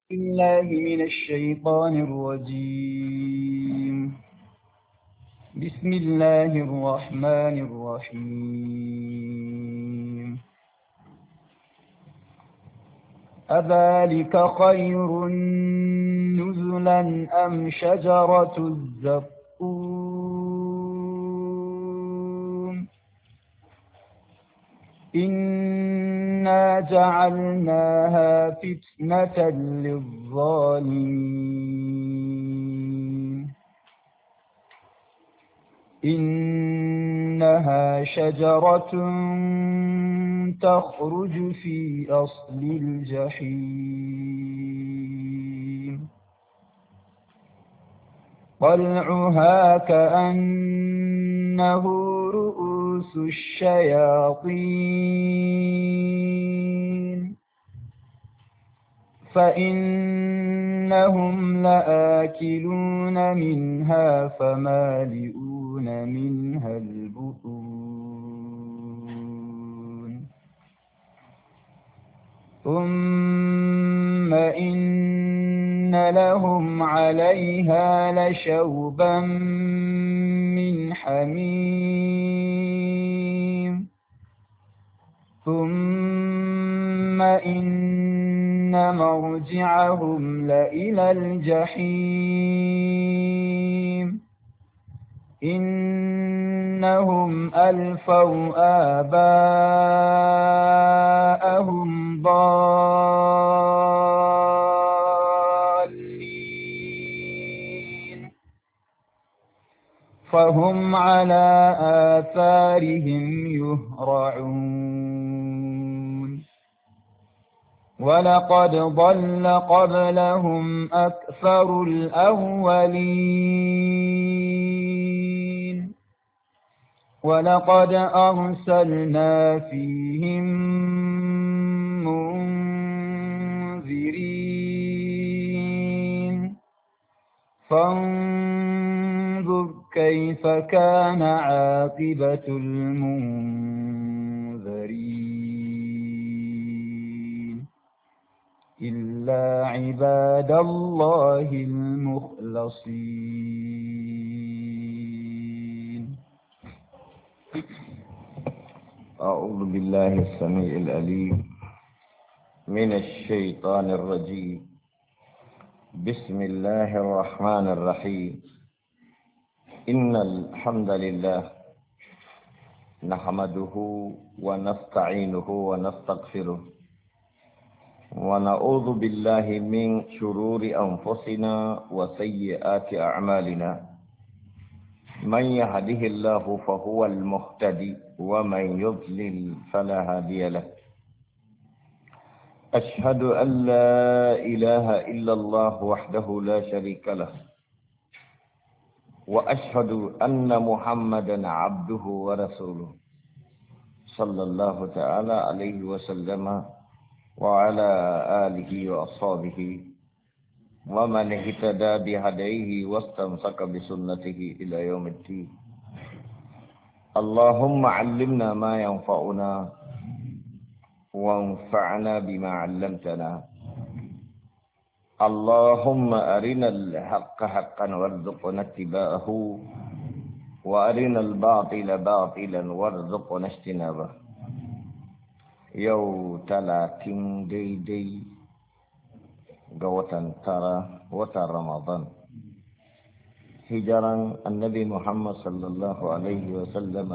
الله من الشيطان الرجيم. بسم الله الرحمن الرحيم. أذلك خير نزلا أم شجرة الزقوم إنا جعلناها فتنة للظالمين إنها شجرة تخرج في أصل الجحيم طلعها كأنه رؤوس الشياطين فإنهم لآكلون منها فمالئون منها البطون ثم إن لهم عليها لشوبا من حميم ثم إن مرجعهم لإلى الجحيم إنهم ألفوا آباءهم ضالين فهم على آثارهم يهرعون ولقد ضل قبلهم أكثر الأولين ولقد أرسلنا فيهم منذرين فانظر كيف كان عاقبة المنذرين إلا عباد الله المخلصين. أعوذ بالله السميع العليم من الشيطان الرجيم. بسم الله الرحمن الرحيم. إن الحمد لله نحمده ونستعينه ونستغفره ونعوذ بالله من شرور أنفسنا وسيئات أعمالنا. من يهده الله فهو المهتدي ومن يضلل فلا هادي له. أشهد أن لا إله إلا الله وحده لا شريك له وأشهد أن محمدا عبده ورسوله صلى الله تعالى عليه وسلم وعلى آله وأصحابه ومن اهتدى بهديه واستمسك بسنته إلى يوم الدين. اللهم علمنا ما ينفعنا وانفعنا بما علمتنا. اللهم أرنا الحق حقا وارزقنا اتباعه وأرنا الباطل باطلا وارزقنا اجتنابه. يو 30 daidai ga watan tara watan Ramadan. Hijiran Annabi Muhammad sallallahu alaihi wasallam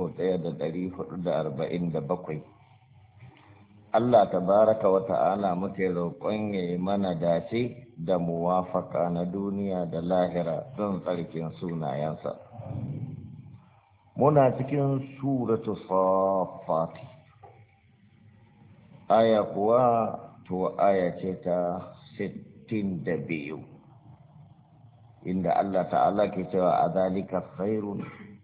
1447. Allah tabaraka wa ta'ala muke roƙon ya mana dace da muwafaka na duniya da lahira don tsarkin sunayensa. Muna cikin suratu Saffat. Aya kuwa to aya ce ta 62 inda Allah ta'ala ke cewa adhalika khairun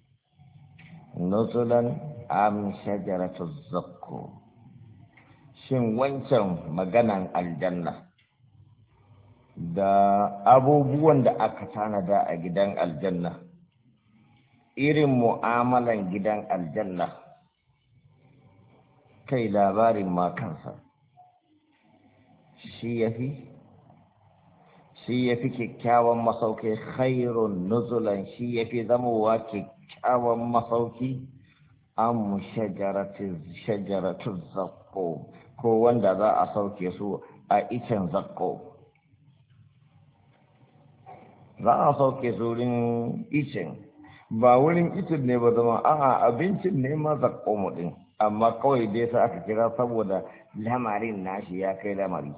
nuzulan am shajaratu zaqqum. Shin wancan maganan aljanna da abubuwan da aka tanada a gidan aljanna, irin mu'amalan gidan aljanna, kai labarin ma kansa shi yafi shi ya fi kyakkyawan masauki khairun nuzulan shi ya fi zamowa kyakkyawan masauki am shajaratu zakko ko wanda za a sauke su a icen zakko za a sauke su wurin icen ba wurin icen ne ba zama a'a abincin ne ma zakko mu din amma kawai dai sa aka kira saboda lamarin nashi ya kai lamari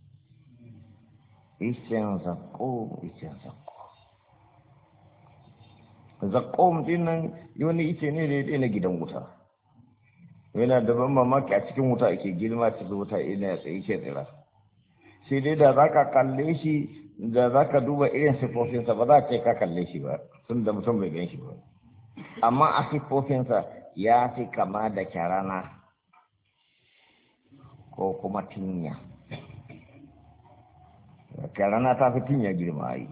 icen zakko zakko mutum nan wani ice ne da ya na gidan wuta yana da ban mamaki a cikin wuta ake girma cikin wuta ina ya tsaye ke tsira sai dai da za ka kalle shi da za ka duba irin siffofinsa ba za ka ce ka kalle shi ba tun da mutum bai gan shi ba amma a siffofinsa ya fi kama da kyarana ko kuma tinya kyarana ta fi tinya girma yi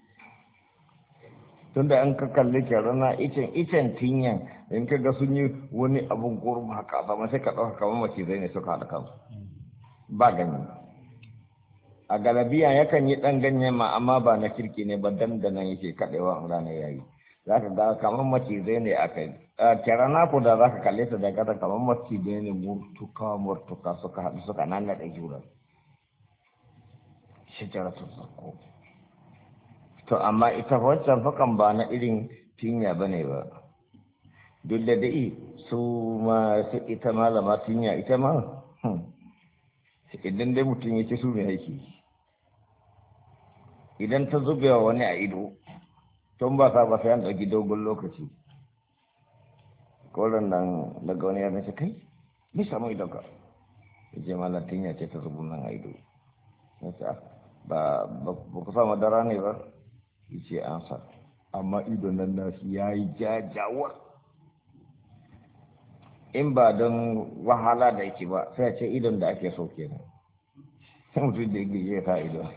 tunda an ka kalli kyarana icen tinyan in ka ga sun yi wani abun gurma haka sama sai ka ɗauka kamar macizai ne suka haɗa kansu ba ganye a galabiya yakan yi ɗan ganye ma amma ba na kirki ne ba dandanan yake kaɗewa in rana ya yi za ka ga kamar macizai ne aka yi kyarana ko da za ka kalle ta da gata kamar macizai ne murtuka suka haɗu suka nannaɗe juna shajaratun zakko to amma ita wancan fakan ba na irin tinya ba ne ba duk da dai su ma su ita malama tinya ita ma idan dai mutum ya ce su mai aiki idan ta zube wa wani a ido tun ba sa ba sai an ɗauki dogon lokaci koren nan daga wani ya nace kai ni samu idon ka ya ce malam tinya ce ta zubu nan a ido ba ku sa madara ne ba yace an sa amma idon nan nashi yayi jajawar in ba don wahala da yake ba sai a ce idon da ake so kenan sai mutum da yake ya ta idon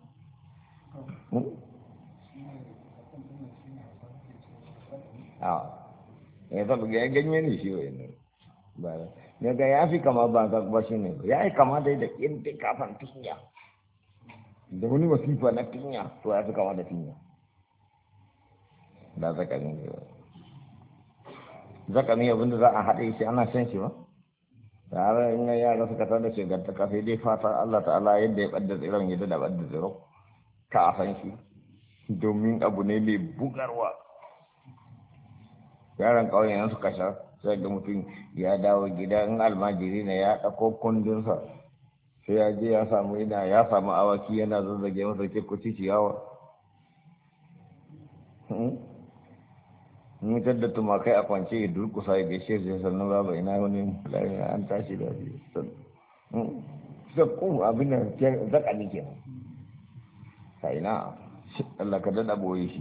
ya zaɓa ya ganye ne shi wa'in ba ne ga ya fi kama ba ba shi ne ya yi kama dai da ƙintin kafan tinya da wani wasifa na tinya to ya fi kama da tinya da zakami ne ba zakami abinda za a haɗe shi ana shan shi ba da har in yara suka tar da shigantaka sai dai fata Allah ta'ala yadda ya ɓadda tsiron yadda da ɓadda tsiron ka a san shi domin abu ne mai bugarwa yaran ƙauyen yan suka sha sai ga mutum ya dawo gida in almajiri ne ya ɗauko kundinsa sai ya je ya samu awaki yana zazzage masa ke kuci ciyawa mutar da tumakai a kwance ya durkusa ya gaishe su sannan babu ina wani lafiya an tashi da shi zakku abin da zaka ne ke sai na Allah ka dada boye shi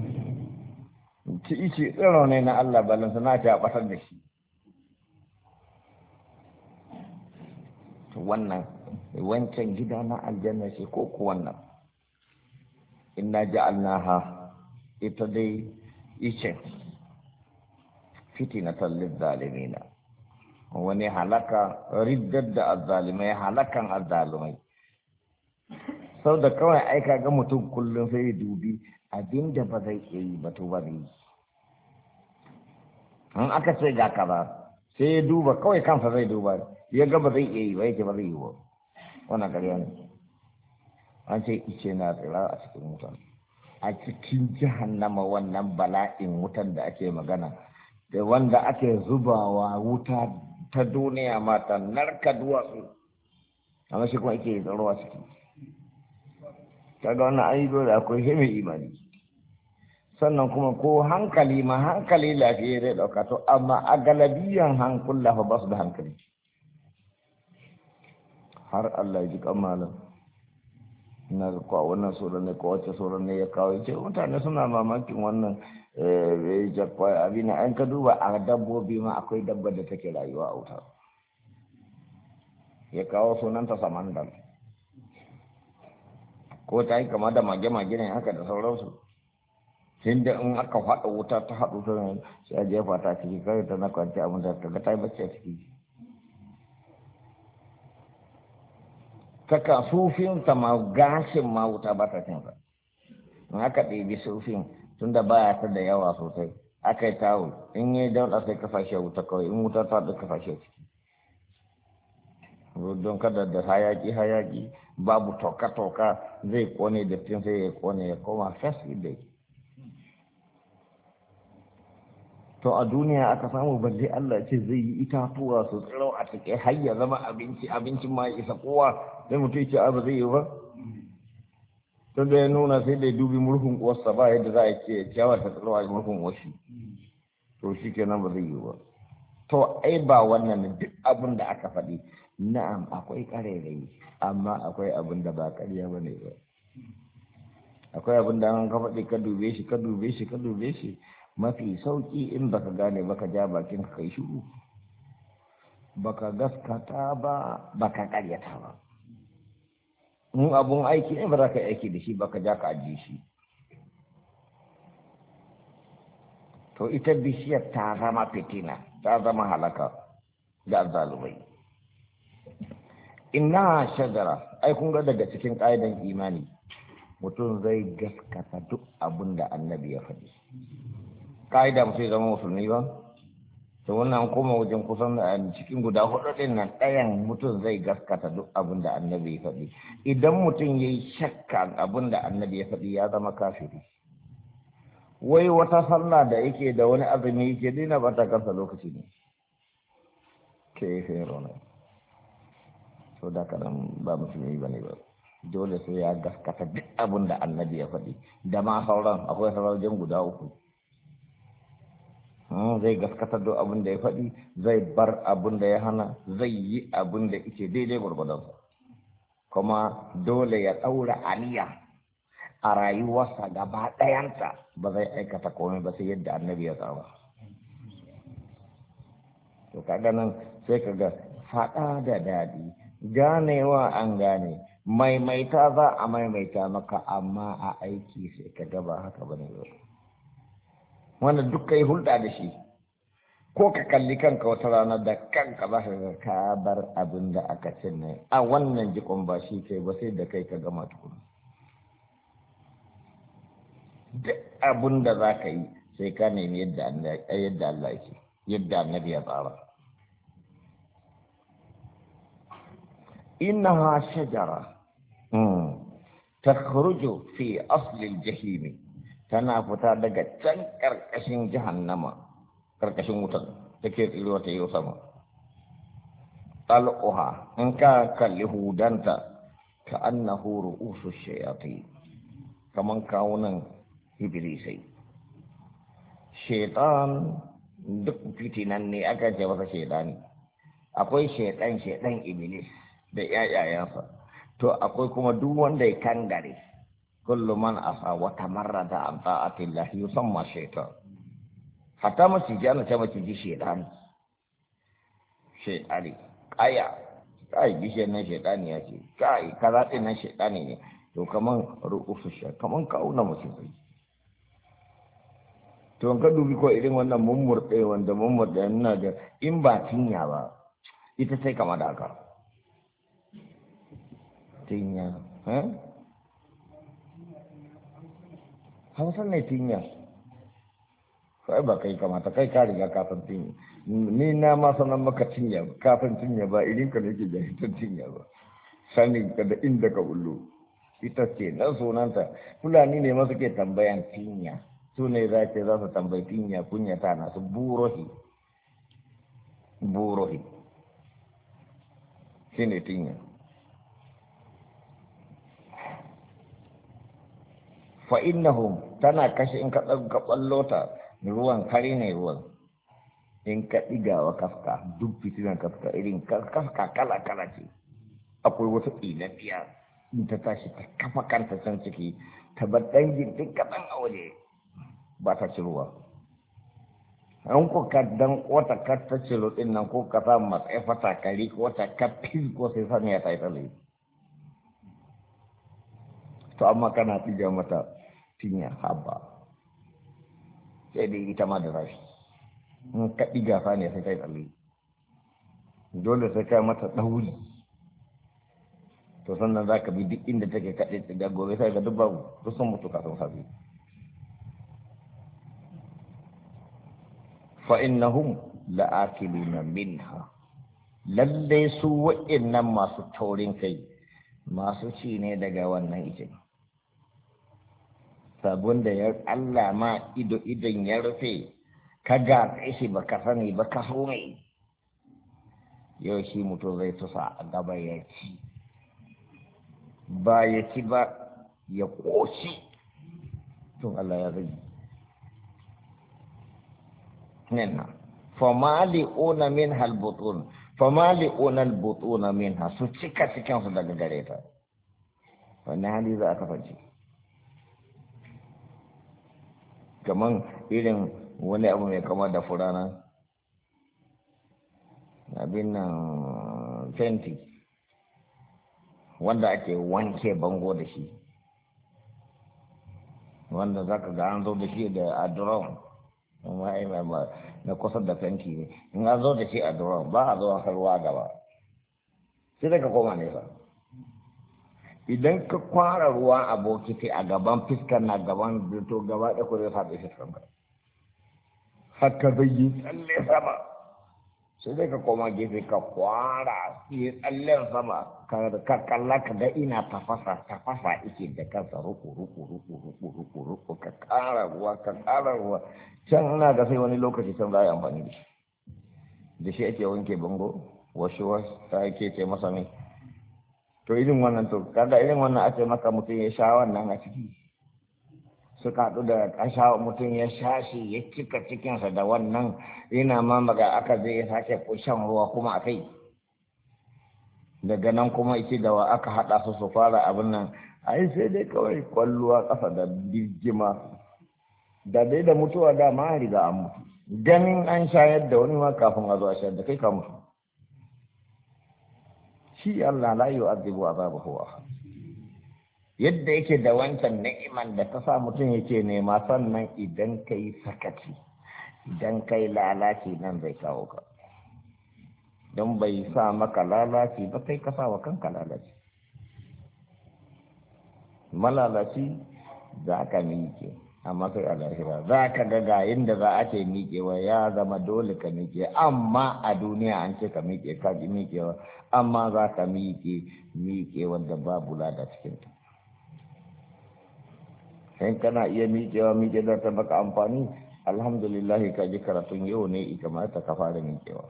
ki ice tsaro ne na Allah balansa na ta batar da shi wannan wancan gida na aljanna ce ko ku wannan inna ja'alnaha ita dai ice fitinatan lizzalimina wani halaka riddar da azzalimai halakan azzalumai sau da kawai aika ga mutum kullum sai ya dubi abinda ba zai iya yi ba to ba zai yi an aka ce ga kaza sai ya duba kawai kansa zai duba ya ga ba zai iya yi ba yake ba zai yi ba wannan ƙarya ne an ce ice na tsira a cikin wutan a cikin jahannama wannan bala'in wutan da ake magana da wanda ake zubawa wuta ta duniya mata narka duwatsu amma shi kuma ake tsaro a ciki kaga wannan ayi dole akwai shi mai imani sannan kuma ko hankali lafiya zai dauka to amma a galabiyan hankula fa ba su da hankali har Allah ya ji kamalan na kwa wannan tsoron ne ko wace tsoron ne ya kawo ce mutane suna mamakin wannan jakwai abin an ka duba a dabbobi ma akwai dabba da take rayuwa a wuta ya kawo sunanta samandal ko ta yi kama da mage-mage ne haka da sauransu sai da in aka faɗa wuta ta haɗu ta sai a jefa ta ciki kawai ta na kwanci abin da ta ga ta yi bacci a ciki saka sufin ta ma gashin ma wuta ba ta cin sa in aka ɗebi sufin tunda baya ta da yawa sosai aka yi tawul in yi dauɗa sai kafashe wuta kawai in wuta ta da kafashe ciki don kada da hayaki babu toka-toka zai kone da tin sai ya kone ya koma fasi dai to a duniya aka samu balle Allah ce zai yi itatuwa su tsiro a cikin har ya zama abincin ma isa kowa sai mutum ce ba zai yi ba to da ya nuna sai da dubi murhun uwarsa ba yadda za a ce ciyawa ta tsiro a murhun uwarshi to shi kenan ba zai yi ba to ai ba wannan duk abin da aka faɗi na'am akwai ƙarairayi amma akwai abin da ba ƙarya ba ne ba akwai abin da an ka faɗi ka dube shi mafi sauƙi in baka gane baka ja bakin ka kai shiru baka gaskata ba baka ƙaryata ba in abun aiki ne ba za ka yi aiki da shi baka ja ka ajiye shi to ita bishiyar ta zama fitina ta zama halaka ga azzalumai inna shajara ai kun ga daga cikin ƙa'idan imani mutum zai gaskata duk abin da annabi ya faɗi ƙa'ida mutum ya zama musulmi ba to wannan koma wajen kusan cikin guda hudu din nan ɗayan mutum zai gaskata duk abin da annabi ya faɗi idan mutum ya yi shakka abin da annabi ya faɗi ya zama kafiri wai wata sallah da yake da wani azumi yake dina ba ta kansa lokaci ne ke fero ne so da kanan ba musulmi ba ne ba dole sai ya gaskata duk abin da annabi ya faɗi da ma sauran akwai sauran guda uku zai gaskata duk abin da ya faɗi zai bar abin da ya hana zai yi abin da yake daidai gwargwadonsa kuma dole ya ɗaura aniya a rayuwarsa gaba ɗayanta ba zai aikata komai ba sai yadda annabi ya tsara to kaga nan sai kaga faɗa da daɗi ganewa an gane maimaita za a maimaita maka amma a aiki sai ka gaba haka bane ba wanda duk kai hulɗa da shi ko ka kalli kanka wata rana da kanka za ka ga ka bar abin da aka ce ne a wannan jikon ba shi kai ba sai da kai ka gama tukuna duk abin da za ka yi sai ka nemi yadda Allah yake yadda annabi ya tsara innaha shajara takhruju fi asli al-jahim tana fita daga can karkashin jahannama karkashin wutar take tsiro ta yi sama talquha in ka kalli hudanta ka annahu ru'usu shayatin kaman kawunan iblisai shaitan duk fitinan ne aka ce masa shaitani akwai shaitan iblis da ƴaƴayensa to akwai kuma duk wanda ya kangare kullu man asa wa tamarrada an ta'atillahi yusamma shaitan hatta maciji ana ce maciji shaitani kai bishiyar nan shaitani ya ce kai kaza ɗin nan shaitani ne to kaman ru'usu kaman kauna mutum to ka dubi ko irin wannan mummurɗe wanda mummurɗe yana da in ba tinya ba ita sai kama da haka tinya hausa ne tinya kai ba kai kamata kai ka riga kafin tinya ni na ma sanan maka tinya kafin tinya ba irin ka ne ke jahitan tinya ba sanin ka da inda ka bullo ita ce nan sunanta fulani ne masu ke tambayan tinya su ne za su tambayi tinya kunya ta nasu burohi shi ne tinya fa'innahum tana kashe in ka ɗauka ɓallota ruwan kare ne ruwan in ka ɗigawa kafka duk fitinan kafka irin kafka kala-kala ce akwai wata ƙinabiya in ta tashi ta kafa kanta can ciki ta bar dangin ɗin kaɗan a waje ba ta ci ruwa an ko ka dan wata ka ta ci ɗin nan ko ka sa matsayi fata kari ko ta ka ko sai sani ya ta yi tsalle to amma kana tiga mata tinya haba sai dai ita ma da rashi in ka ɗiga fa ne sai kai tsalle dole sai kai mata ɗauri to sannan za ka bi duk inda take kaɗe da gobe sai ga duk babu duk sun mutu kasan sabi fa innahum la'akiluna minha lallai su wa'innan masu taurin kai masu ci ne daga wannan ice sabon da ya Allah ma idon ya rufe ka gatsa shi ba ka sani ba ka so mai yau shi mutum zai tusa a gaba ya ci ba ya ci ba ya ƙoshi tun Allah ya zai nena famali'una min halbutun famali'una albutuna min ha su cika cikinsu daga gare ta wannan hali za a kasance kaman irin wani abu mai kama da furana abin nan fenti wanda ake wanke bango da shi wanda za ka ga an zo da shi da adron na kusa da fenti ne in an zo da shi adron ba a zo a ruwa gaba sai da ka koma nesa idan ka kwara ruwa a bokiti a gaban fiskar na gaban to gaba da ku zai faɗi fiskar ka haka zai yi tsalle sama sai dai ka koma gefe ka kwara yi tsallen sama ka kalla ka ga ina tafasa ike da kansa ruku ka ƙara ruwa can ina ga sai wani lokaci can za a yi amfani da shi da shi ake wanke bango wasu ta ake ce masa mai to irin wannan to kaga irin wannan ake maka mutum ya sha wannan a ciki suka haɗu da ƙasha mutum ya sha shi ya cika cikinsa da wannan yana ma maga aka zai ya sake shan ruwa kuma a kai daga nan kuma ita da wa aka haɗa su fara abin nan ai sai dai kawai kwalluwa ƙasa da birgima da dai da mutuwa da ma riga an mutu ganin an shayar da wani ma kafin a zo a shayar da kai ka mutu shi Allah la yu'adhibu azabahu yadda yake da wancan ni'iman da ta sa mutum yake nema sannan idan kai sakaci idan kai lalaci nan zai kawo ka don bai sa maka lalaci ba kai ka sa wa kanka lalaci malalaci za ka miƙe amma kai a lahira za ka ga inda za a ce miƙewa ya zama dole ka miƙe amma a duniya an ce ka miƙe ka ji miƙewa amma za ka miƙe wanda babu lada cikinta in kana iya miƙe da ta baka amfani alhamdulillah ka ji karatun yau ne ita ma ta ka fara miƙewa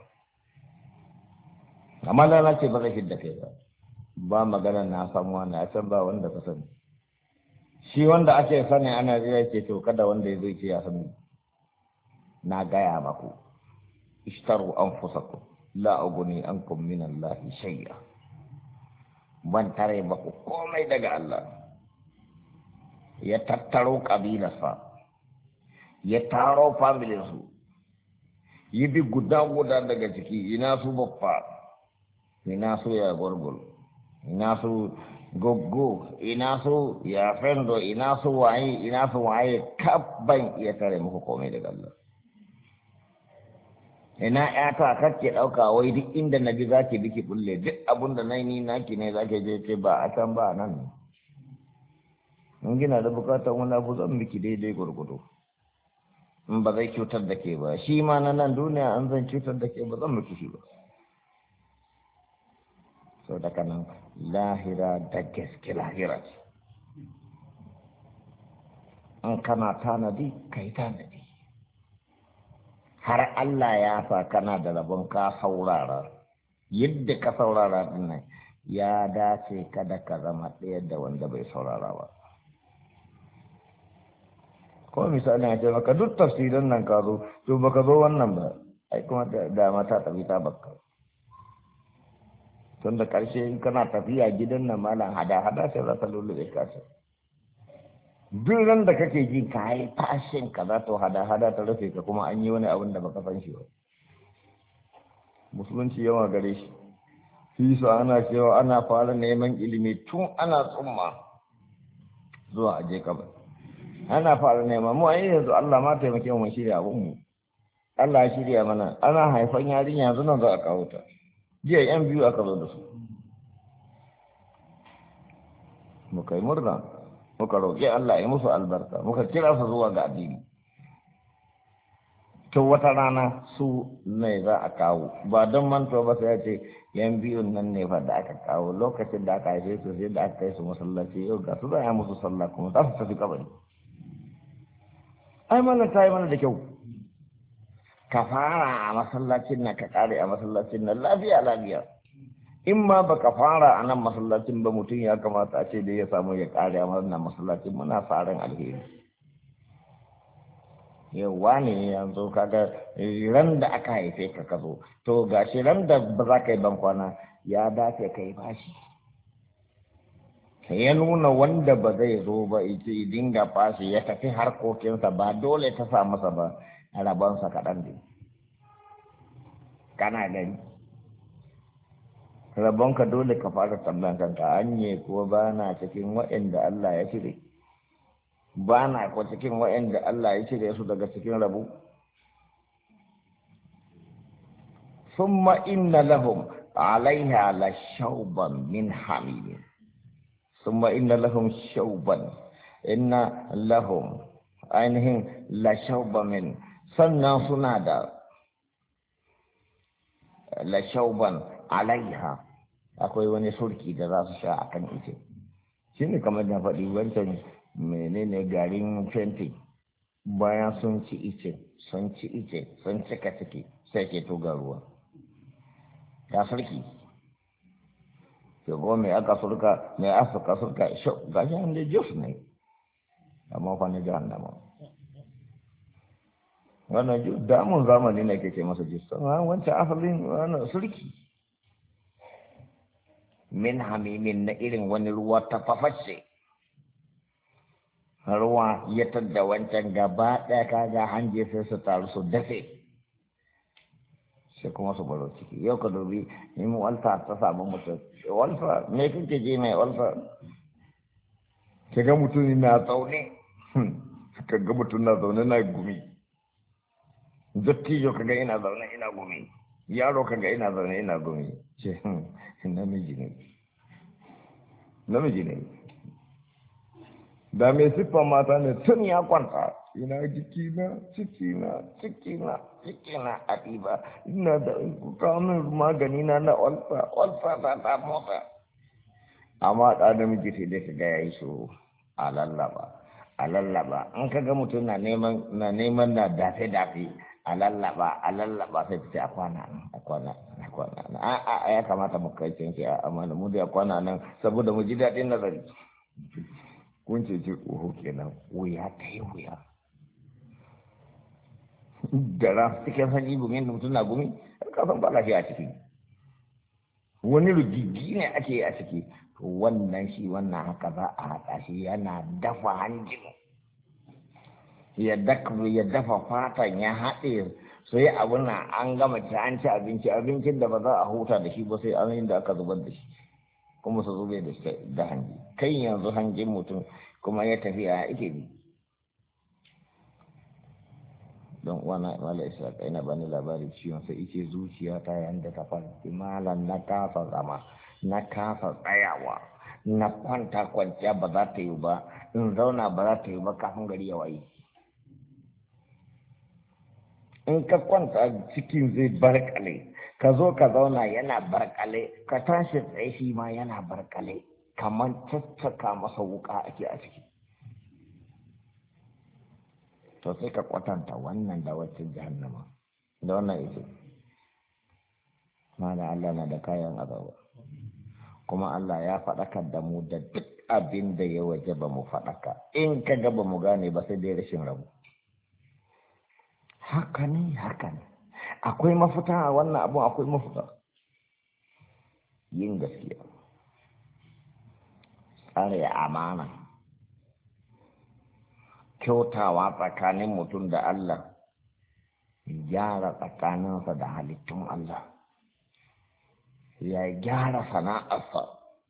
amma lalace ba zai fidda kai ba magana na samuwa na san ba wanda ka sani shi wanda ake sani ana zai ce to kada wanda ya zai ce ya sani na gaya maku ishtaru anfusakum la uguni ankum min Allah shay'a ban tare ba ku komai daga Allah ya tattaro kabilarsa ya taro familinsu yi bi guda daga ciki ina su baffa ina su ya gurgul ina su goggo ina su ya fendo ina su waye kabban iya tare muku komai daga Allah ina ƴata kake ɗauka wai duk inda na bi zaki biki bulle duk abun da nayi ni naki ne zaki je ce ba a can ba nan in gina da bukatar wani abu zan miki daidai gurgudu in ba zai cutar da ke ba shi ma na nan duniya an zan cutar da ke ba zan miki shi ba sau da kanan lahira da gaske lahira ce in kana tanadi ka yi tanadi har Allah ya sa kana da rabon ka saurara yadda ka saurara dinnan ya dace kada ka zama ɗaya da wanda bai saurara ba ko misali a ce maka duk tafsirin nan ka zo to baka zo wannan ba ai kuma da mata tafi ta bakka tun da ƙarshe in kana tafiya gidan nan malam hada sai za ta lullube ka ce duk ran da kake jin ka yi tashin ka za to hada ta rufe ka kuma an yi wani abin da baka san shi ba musulunci yawa gare shi fisa ana cewa ana fara neman ilimi tun ana tsumma zuwa aje kaba ana fara neman mu ai yanzu Allah ma taimake mu shirya abun mu Allah ya shirya mana ana haifan yarinya yanzu nan za a kawo ta jiya yan biyu aka zo da su muka yi murna muka roƙi Allah ya musu albarka muka kira su zuwa ga addini to wata rana su ne za a kawo ba don mantuwa ba sai ya ce yan biyun nan ne fa da aka kawo lokacin da aka haife su sai da aka kai su masallaci yau ga su za a musu sallah kuma za su tafi kabari ai mana ta yi mana da kyau ka fara a masallacin nan ka kare a masallacin nan lafiya lafiya in ma baka fara a nan masallacin ba mutum ya kamata a ce da ya samu ya kare a wannan masallacin muna faran alheri yawa ne yanzu kaga ran da aka haife ka zo to gashi ran da ba za ka yi ban kwana ya dace ka yi bashi ya nuna wanda ba zai zo ba ita dinga fashi ya tafi harkokinsa ba dole ta sa masa ba a rabonsa kaɗan ne kana gani rabonka dole ka fara tambayan kanka anye ko ba na cikin waɗanda Allah ya cire ba na ko cikin waɗanda Allah ya cire su daga cikin rabu summa inna lahum alaiha la shauban min hamim summa inna lahum shauban inna lahum ainihin la shauban min sannan suna da la shauban alaiha akwai wani surki da za su sha akan ice shi ne kamar da faɗi wancan menene garin fenti bayan sun ci ice sun cika ciki sai ke toga ruwa ya sarki ke goma mai aka surka mai aka surka ga shi an da jus ne amma kwanan jihannama wannan jus damun zamani ne ke ce masa jus wancan asalin wannan surki min hamimin na irin wani ruwa ta fafashe ruwa ya tadda wancan gaba ɗaya kaga hanje sai su taru su dafe sai kuma su baro ciki yau ka dubi in walfa ta samu mutum walfa me kake je mai walfa ka ga mutum na zaune ka ga mutum na zaune na gumi dattijo ka ga ina zaune ina gumi yaro ka ga ina zaune ina gumi ce namiji ne da mai siffar mata ne tun ya kwanta ina cikina a ɗiba ina da kamun magani na olfa ta mota amma ɗa namiji sai dai ka ga ya yi so a lallaba an ka ga mutum na neman na dafe a lallaba sai fita a kwana ya kamata mu kai canci a amana mu da kwana nan saboda mu ji daɗin nazari kun ce ƙoho kenan wuya ta yi wuya da ran cikin sanyi gumi da mutum na gumi kasan ba lafiya a ciki wani rugigi ne ake a ciki wannan haka za a haɗa shi yana dafa hanjin ya dafa fatan ya haɗe sai abin nan an gama ci an ci abincin da ba za a huta da shi ba sai an da aka zubar da shi kuma su zube da hanji kai yanzu hanjin mutum kuma ya tafi a ike bi don wana mala isa kai na bani labari ciwon sai ice zuciya ta yanda ta farki malam na kasa zama na kasa tsayawa na kwanta kwanciya ba za ta yi ba in zauna ba za ta yi ba kafin gari ya waye in ka kwanta cikin zai barkale ka zo ka zauna yana barkale ka tashi tsaye shi ma yana barkale kamar caccaka masa wuka ake a ciki to sai ka kwatanta wannan da wacce jahannama da wannan ita mana Allah na da kayan azaba kuma Allah ya faɗakar da mu da duk abin da ya waje ba mu faɗaka in ka ga ba mu gane ba sai dai rashin rabu haka ne akwai mafita a wannan abu akwai mafita yin gaskiya tsare amana kyautawa tsakanin mutum da Allah gyara tsakaninsa da halittun Allah ya gyara sana'arsa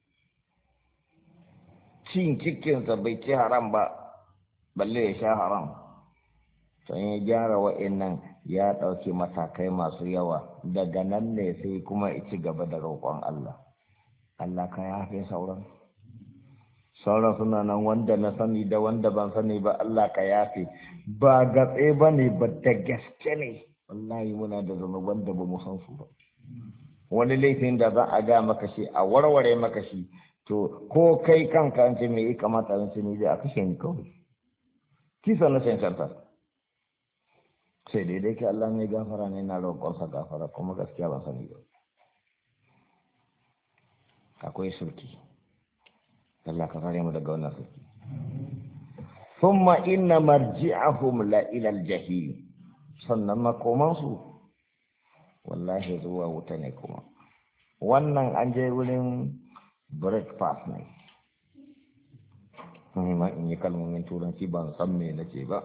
cin cikinsa bai ci haram ba balle ya sha haram to ya gyara wa'annan ya ɗauki matakai masu yawa daga nan ne sai kuma ci gaba da roƙon Allah Allah ka yafe sauran sauran suna nan wanda na sani da wanda ban sani ba Allah ka yafe ba gatse ba ne ba da gaske ne wallahi muna da zunuban da ba mu san su ba wani laifin da za a ga maka shi a warware maka shi to ko kai kanka an ce me ya kamata an ce ni da a kashe ni kawai kisa na cancanta sai dai ke Allah mai gafara ne na roƙonsa gafara kuma gaskiya ban sani ba akwai surki Allah ka fare mu daga wannan surki thumma inna marji'ahum la ila al-jahim sannan makoman su wallahi zuwa wuta ne kuma wannan an je wurin breakfast ne ni ma in yi kalmomin turanci ban san me nace ba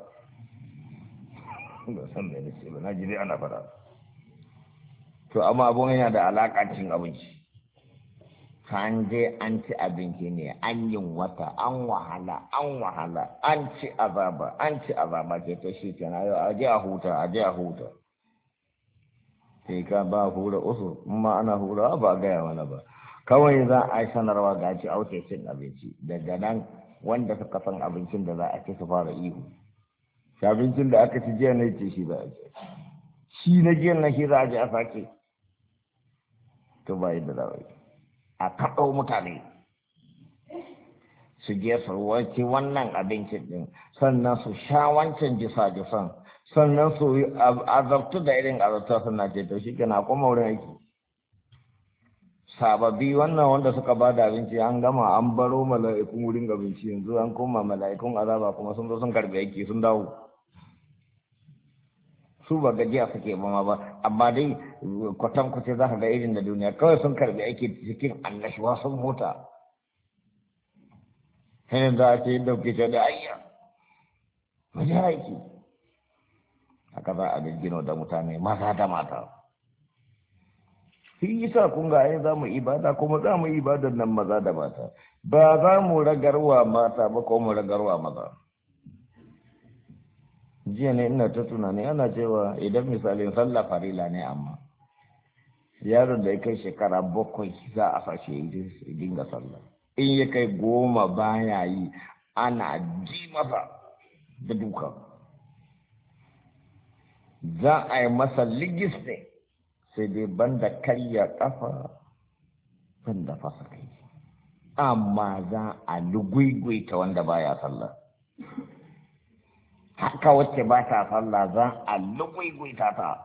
ban san me nace ba na ji dai ana fara to amma abun yana da alaƙa cin abinci an je an ci abinci ne an yin wata an wahala an ci azaba ke to shi kenan yau aje a huta sai ka ba hura usu amma ana hura ba gaya mana ba kawai za a yi sanarwa ga ci auke cin abinci daga nan wanda suka san abincin da za a ci su fara ihu shi abincin da aka ci jiya ne ce shi za a ci shi na jiya na shi za a ji a sake to ba yadda za a yi a kaɗau mutane su je su wanke wannan abincin ɗin sannan su sha wancan jisa-jisan sannan su azabtu da irin azabta suna ce to shi na kuma wurin aiki sababbi wannan wanda suka ba da abinci an gama an baro mala'ikun wurin abinci yanzu an koma mala'ikun azaba kuma sun zo sun karbi aiki sun dawo su ba gajiya suke ba amma dai kwatankwace za ka ga irin da duniya kawai sun karbi aiki cikin annashuwa sun huta hanyar za a ce yadda kuke ce da ayya wajen aiki haka za a gino da mutane maza da mata shi yasa kun ga ai za mu ibada kuma za mu ibadan nan maza da mata ba za mu ragarwa mata ba ko mu ragarwa maza jiya ne ina ta tunani ana cewa idan misalin sallah farila ne amma yaron da ya kai shekara 7 za a fashe ya dinga sallah in ya kai 10 baya yi ana ji masa da duka za a yi masa ligis ne sai dai banda karya kafa banda fasa kai amma za a lugugwita wanda baya sallah haka wacce ba ta sallah za a lugugwita ta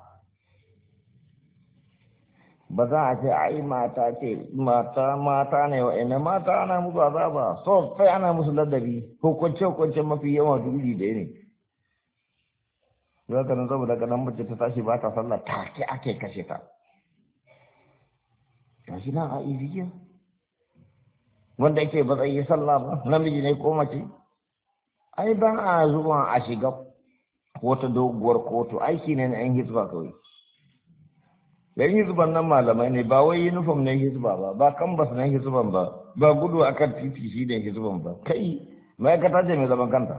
ba za a ce ai mata ce mata ne wa'ina mata ana musu azaba so sai ana musu ladabi hukunce mafi yawa duri da ne za ka nan saboda kanan mace ta tashi ba ta sallah take ake kashe ta gashi nan a iriya wanda yake ba zai yi sallah ba namiji ne ko mace ai ba a zuwa a shiga wata doguwar kotu aiki ne na yan hizba kawai yan hizban nan malamai ne ba wai uniform ne hizba ba kambas ne hizban ba gudu akan titi shi ne hizban ba kai ma'aikata ce mai zaman kanta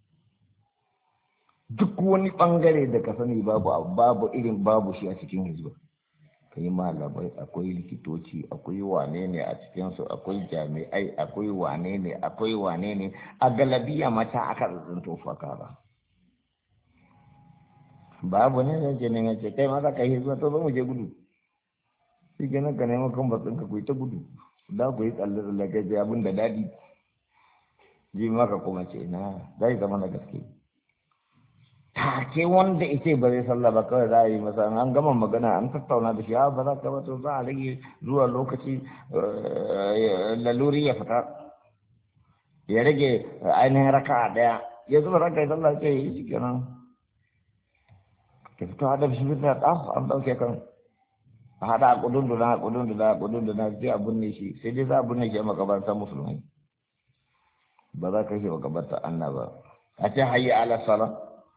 duk wani bangare da ka sani babu irin babu shi a cikin hizba kai malamai akwai likitoci akwai wane ne a cikinsu akwai jami'ai akwai wane ne a galabiya mata aka tsinto fakara babu ne da jinin ya ce kai ma za ka yi hizba to zo mu je gudu shi kenan ka nemo kan batsinka ku yi ta gudu da ku yi tsalle kai je abin da daɗi ji maka kuma ce na zai zama na gaske take wanda ita ba zai sallah ba kawai za a yi masa an gama magana an tattauna da shi ba za ka ba to za a rage zuwa lokaci laluri ya fita ya rage ainihin raka ɗaya ya zuba raka ya sallah ce yi shi kenan ka fito hada shi fita ɗaf an ɗauke kan a hada a ƙudun duna sai a binne shi sai dai za a binne shi a makabartar musulmai ba za ka shi makabartar annaba a ce hayya ala sala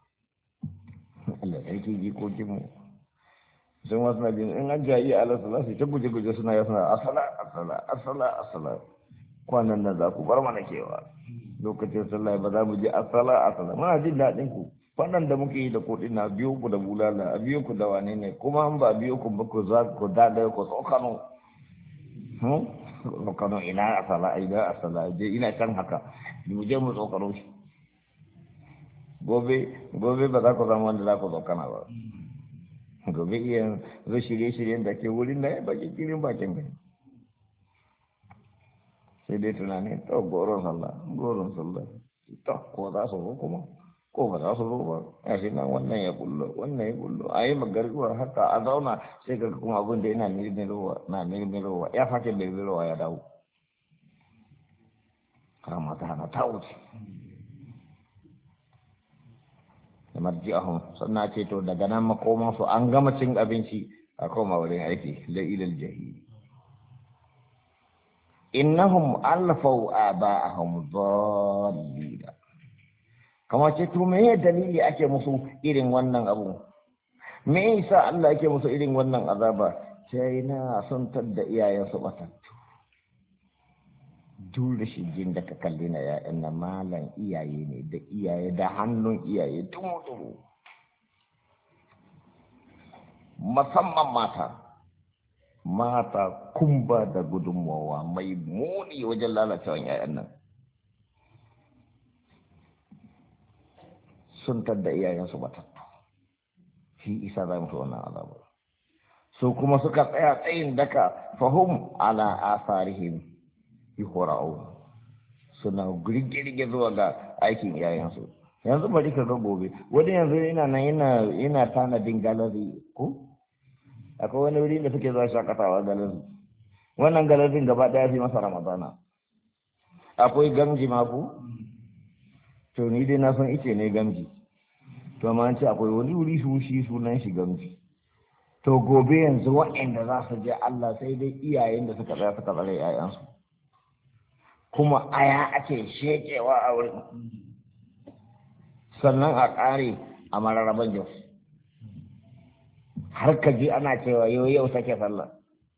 Allah sarki jikokin mu sun wasu na jin in an jayi ala sala su ta guje suna ya suna asala kwanan nan za ku bar mana kewa lokacin sallah ba za mu ji asala muna jin daɗin ku faɗan da muke yi da kuɗi na biyo ku da bulala a biyo ku da wane ne kuma an ba biyo ku ba ku za ku daɗa ku tsokano Kano ina asala ina asala je ina can haka mu je mu tsokaro shi gobe ba za ku zama wanda za ku tsokana ba gobe iya zo shirye-shiryen da ke wurin da ya baki kirin bakin gani sai dai tunanin to goron sallah to ko za su zo kuma ko ba za su zo ba ya shi nan wannan ya kullo a yi magarguwa haka a zauna sai ga kuma abin da yana mirmirowa ya fake mirmirowa ya dawo kama ta hana ta wuce da marji'ahum sannan ce to daga nan makoman su an gama cin abinci a koma wurin aiki la ilal jahim innahum alfau aba'ahum dhallina kamar ce to me dalili ake musu irin wannan abu me yasa Allah yake musu irin wannan azaba sai na son tadda iyayensu batattu dole shi jin da ka kalli na ya'yan na malan iyaye ne da iyaye da hannun iyaye dumu musamman mata kumba da gudunmawa mai muni wajen lalacewan ya'yan nan sun tadda iyayensu batattu shi isa za mutu wannan azabar su kuma suka tsaya tsayin daka fahim ala asarihim yuhra'un suna girgirge zuwa ga aikin iyayensu yanzu bari ka ga gobe wani yanzu yana tanadin galari ko akwai wani wuri da suke zuwa shakatawa galari wannan galarin gaba daya fi masa ramadana akwai gamji maku to ni dai na san ice ne gamji to amma an ce akwai wani wuri shi sunan shi gamji to gobe yanzu waɗanda za su je Allah sai dai iyayen da suka tsaya suka tsare ƴaƴansu kuma aya ake shekewa a wurin sannan a ƙare a mararraban jos har ka ji ana cewa yau take sallah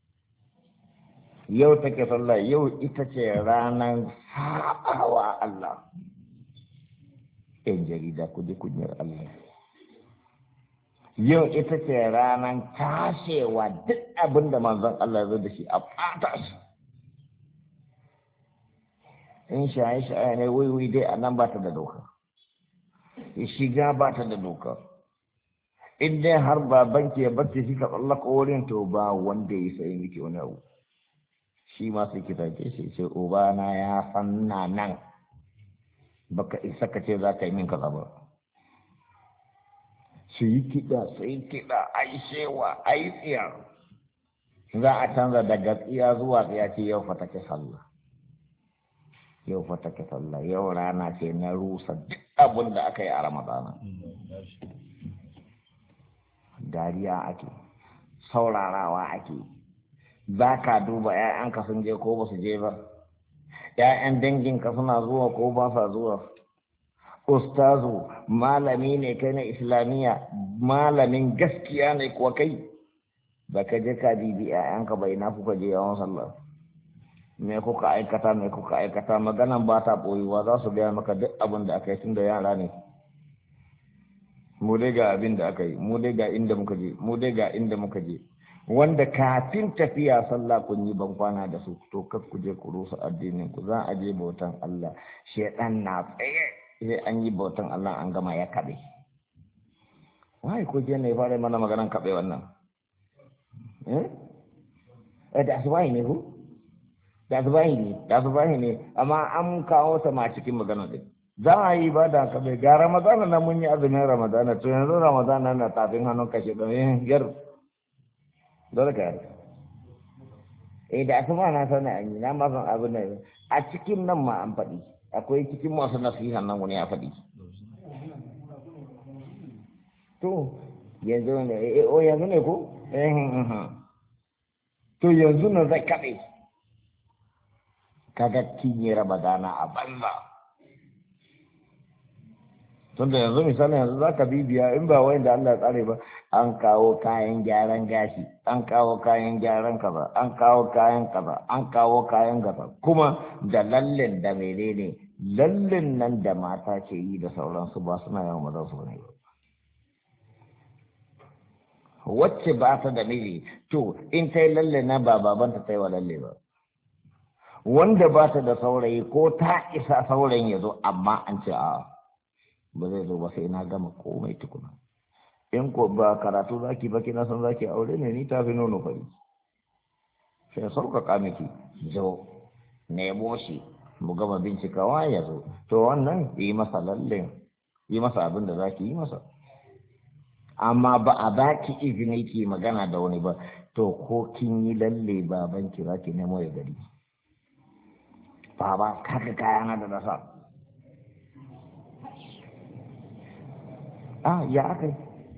yau ita ce ranar saɓawa Allah ‘yan jarida ku ji kunyar Allah yau ita ce ranar tashewa duk abin da manzon Allah zai da shi a fata shi in shaye-shaye ne wai dai a nan ba ta da doka shiga ba ta da doka in dai har baban ke bacci shi ka tsallaka wurin to ba wanda ya sayi miki wani abu shi ma sai kita ke shi ce ubana ya sanna nan baka isa ka ce za ka yi min kaza ba su yi kiɗa a yi shewa a yi tsiya za a canza daga tsiya zuwa tsiya ce yau fata ke sallah yau rana ce na rusa duk abin da aka yi a ramadana dariya ake saurarawa ake ba ka duba 'ya'yanka sun je ko ba su je ba 'ya'yan danginka suna zuwa ko ba sa zuwa ustazu malami ne kai na islamiyya malamin gaskiya ne kuwa kai ba ka je ka bibi 'ya'yanka bai na kuka je yawan sallah me kuka aikata maganan ba ta boyuwa za su gaya maka duk abin da aka yi tun da yara ne mu dai ga abin da aka yi mu dai ga inda muka je wanda kafin tafiya sallah kun yi ban kwana da su to kar ku je ku rusa addinin ku za a je bautan Allah shedan na tsaye sai an yi bautan Allah an gama ya kabe wai ko je ne fara mana maganan kabe wannan da asubai ne ku da asubai ne amma an kawo ta ma cikin magana din za a yi ba da kabe ga ramadana na mun yi azumin ramadana to yanzu ramadana na tafin hannun kashe don yar dole ka yi da asuba na sani an yi na masan abin da a cikin nan ma an faɗi akwai cikin masu nasihan nan wani ya faɗi to yanzu ne ko to yanzu na zai kaɗe kaga kinye ramadana a banza tunda yanzu misali yanzu za ka bibiya in ba wai da Allah ya tsare ba an kawo kayan gyaran gashi an kawo kayan gyaran kaza an kawo kayan kaza an kawo kayan kaza kuma da lallen da menene lallen nan da mata ke yi da sauransu ba suna yawan maza su ne ba wacce ba ta da miji to in ta yi lalle na ba babanta ta yi wa lalle ba wanda ba ta da saurayi ko ta isa saurayin ya zo amma an ce a ba zai zo ba sai na gama komai tukuna. In ko ba karatu zaki ba kina san zaki aure ne ni tafi nono fari sai sauƙaƙa miki zo nemo shi mu gama bincikawa ya zo to wannan yi masa lalle yi masa abin da zaki yi masa amma ba a baki izini ki magana da wani ba to ko kin yi lalle babanki zaki nemo ya gari baba kaka kayana da nasa ya aka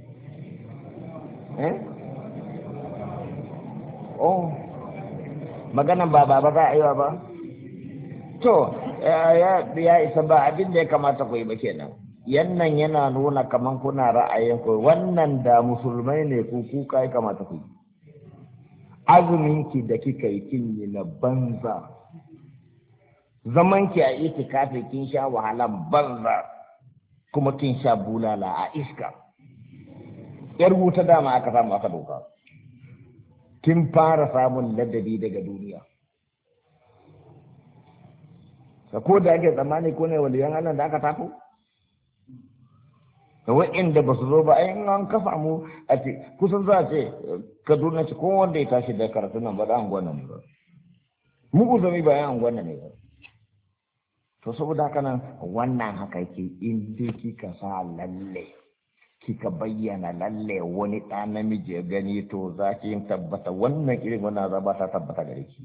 maganan ba za a yi ba to ya isa ba abin da ya kamata ku yi ba kenan yannan yana nuna kaman kuna ra'ayin ku wannan da musulmai ne ku kuka ya kamata ku yi azuminki da kika yi kin yi na banza zamanki a itikafi kin sha wahalan banza kuma kin sha bulala a iska yar wuta dama aka samu aka doka kin fara samun ladabi daga duniya ko da ake tsammani ko ne waliyan Allah da aka tafi wa'inda ba su zo ba ayin an kafa mu a ce kusan za a ce Kaduna ce ko wanda ya tashi da karatu nan ba da anguwan nan ba muku zami ba yan anguwan nan ne ba to saboda haka nan wannan haka yake in dai kika sa lalle kika bayyana lalle wani ɗa namiji ya gani to za ki yin tabbata wannan irin wannan zaba ta tabbata gare ki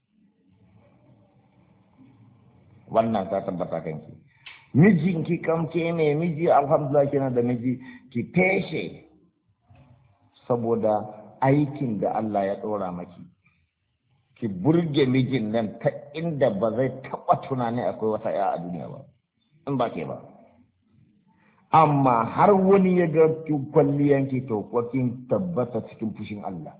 wannan ta tabbata kanki mijinki kamke ne miji alhamdulillah kina da miji ki feshe saboda aikin da Allah ya ɗora maki ki burge mijin nan ta inda ba zai taɓa tunani akwai wata ya a duniya ba in ba ke ba amma har wani ya ga kwalliyanki to kwakin tabbata cikin fushin Allah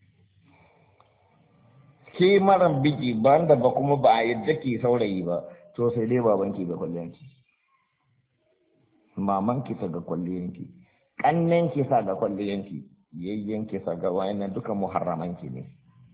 ke maran biki ba da ba kuma ba a yadda ke saurayi ba to sai dai babanki ga kwalliyanki mamanki ta ga kwalliyanki kannenki sa ga kwalliyanki yayyanki sa ga wayannan duka muharramanki ne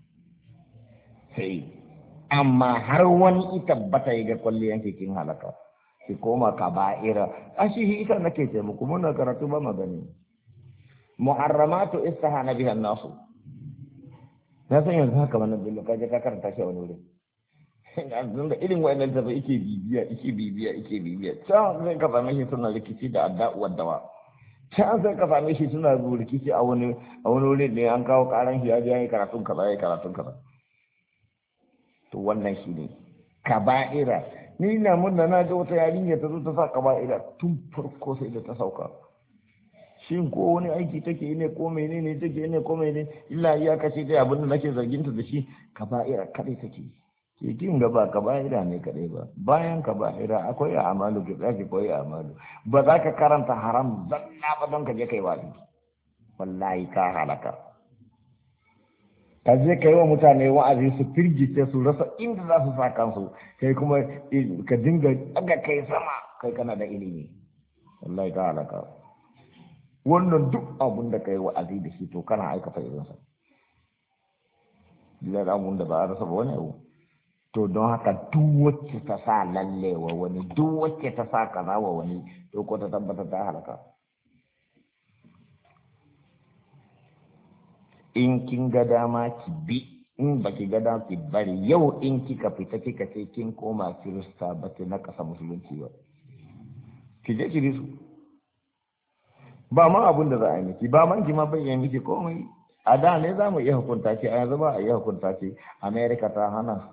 sai amma har wani ita bata yi ga kwalliyanki kin halaka ki koma kaba'ira ashi ita nake ce muku muna karatu ba magani muharramatu istahana biha an-nasu na san yanzu haka wannan billo kaje ka karanta shi a wani wuri da irin wayannan da yake bibiya can sai ka same shi suna rikici da adda'uwar dawa can sai ka same shi suna rikici a wani wuri ne an kawo karan shi ya je yayi karatun kaza to wannan shi ne kaba'ira ni na mun na ga wata yarinya ta zo ta sa kaba'ira tun farko sai da ta sauka shin ko wani aiki take ne ko menene take ne ko menene illa ya kace dai abin da nake zargin ta da shi kaba'ira kadai take ke kin ga ba kaba'ira ne kadai ba bayan kaba'ira akwai amalu ki zaki koyi amalu ba za ka karanta haram zanna ba don ka je kai wani wallahi ka halaka ka je kai wa mutane wa'azi su firgice su rasa inda za su sa kansu kai kuma ka dinga daga kai sama kai kana da ilimi wallahi ka halaka wannan duk abun da kai wa'azi da shi to kana aikata irinsa da abun da ba a rasa ba wani abu to don haka duk wacce ta sa lalle wa wani duk wacce ta sa kaza wa wani to ko ta tabbata ta halaka in kin ga dama ki bi in baki ga dama ki bari yau in kika fita kika ce kin koma kirista ba ta na kasa musulunci ba ki je ki risu ba ma abun da za a yi miki ba man ki ma bayyana miki komai a da ne za mu iya hukunta ki a yanzu ba a iya hukunta ki America ta hana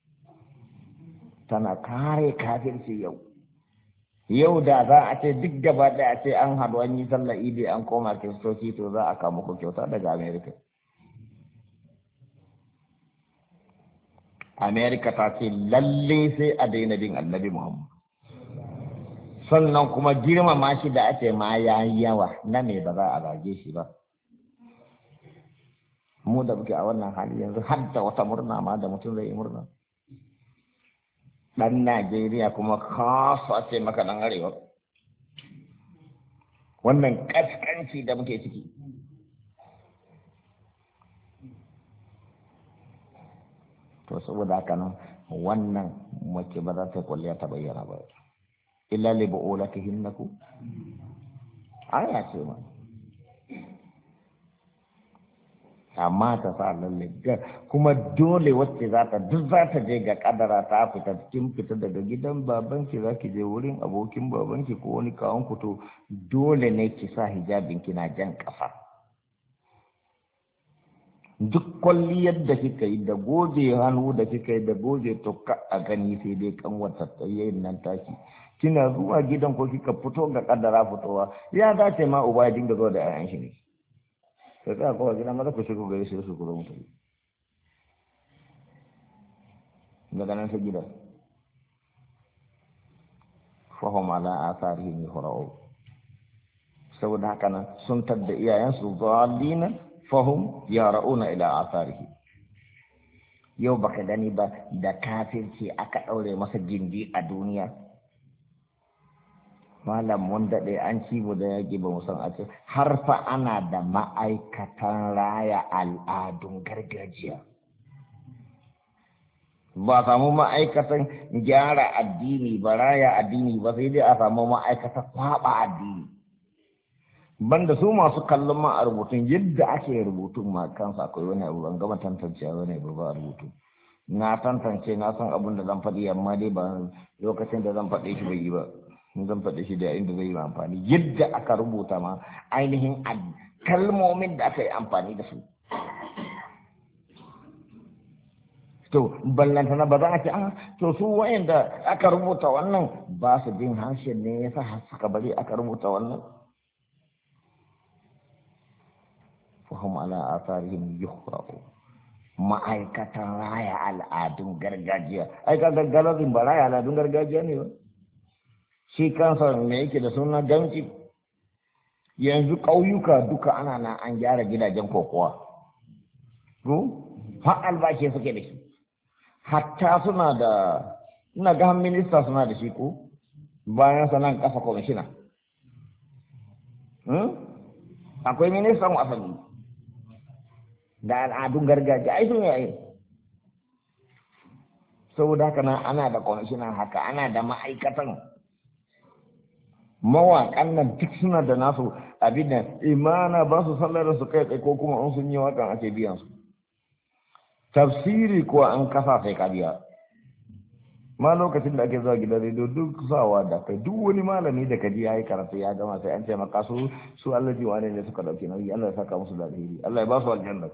tana kare kafirci yau da za a ce duk gaba da a ce an haɗu an yi sallar idi an koma kiristoci to za a kama ku kyauta daga Amerika. Amerika ta ce lalle sai a daina bin annabi Muhammad sannan kuma girmama shi da ake ma ya yi yawa na me ba za a zage shi ba mu da muke a wannan hali yanzu har da wata murna ma da mutum zai yi murna ɗan Najeriya kuma kasa ce maka ɗan arewa wannan ƙasƙanci da muke ciki to saboda haka nan wannan mace ba za ta kwalliya ta bayyana ba illa li bu'ulatihinnaku aya ce ma amma ta sa lalle kuma dole wacce duk za ta je ga kadara ta fita cikin fita daga gidan babanki za ki je wurin abokin babanki ko wani kawon to dole ne ki sa hijabin kina jan kafa duk kwalliyar da kika yi da goje hannu da kika yi da goje tukka a gani sai dai kan wata tsayayin nan taki kina zuwa gidan ko kika fito ga kadara fitowa ya dace ma uba ya dinga zuwa da 'ya'yan shi ne sai ka kowa gina maza ku shigo gari sai su kuro mutu daga nan sai gida fahim ala asarihi yuhra'u saboda haka nan sun tadda iyayensu zalina fahim yara'una ila asarihi yau baka gani ba da kafirci aka daure masa gindi a duniya malam mun daɗe an ci mu da yaƙi ba mu san a ce har fa ana da ma'aikatan raya al'adun gargajiya ba samu ma'aikatan gyara addini ba raya addini ba sai dai a samu ma'aikatan kwaɓa addini banda su masu kallon ma a rubutun yadda ake rubutun ma kansa akwai wani abu ban gama tantance wani abu ba a rubutu na tantance na san abin da zan faɗi amma dai ba lokacin da zan faɗe shi bai yi ba zan faɗi shi da inda zai yi amfani yadda aka rubuta ma ainihin kalmomin da aka yi amfani da su to ballantana ba za a ce to su wayanda aka rubuta wannan ba su jin harshen ne yasa har suka bari aka rubuta wannan fahim ala asarihim yuhra'u ma'aikatan raya al'adun gargajiya ai ka gaggalazin ba raya al'adun gargajiya ne ba shi kansa me yake da suna gamci yanzu ƙauyuka duka ana nan an gyara gidajen kokowa ko har albashi suke da shi hatta suna da ina ga minista suna da shi ko bayan sanan kafa kwamishina akwai ministan wasanni da al'adun gargajiya ai sun yayi saboda haka nan ana da kwamishinan haka ana da ma'aikatan mawaƙan nan duk suna da nasu abin da imana ba su sallar su kai tsaye ko kuma an sun yi waƙan ake biyan su tafsiri kuwa an kasa sai ka biya ma lokacin da ake zuwa gidan rediyo duk sawa da kai duk wani malami da kaji ya yi karatu ya gama sai an ce maka su Allah ji wane ne suka dauke nauyi Allah ya saka musu da alheri Allah ya ba su aljanna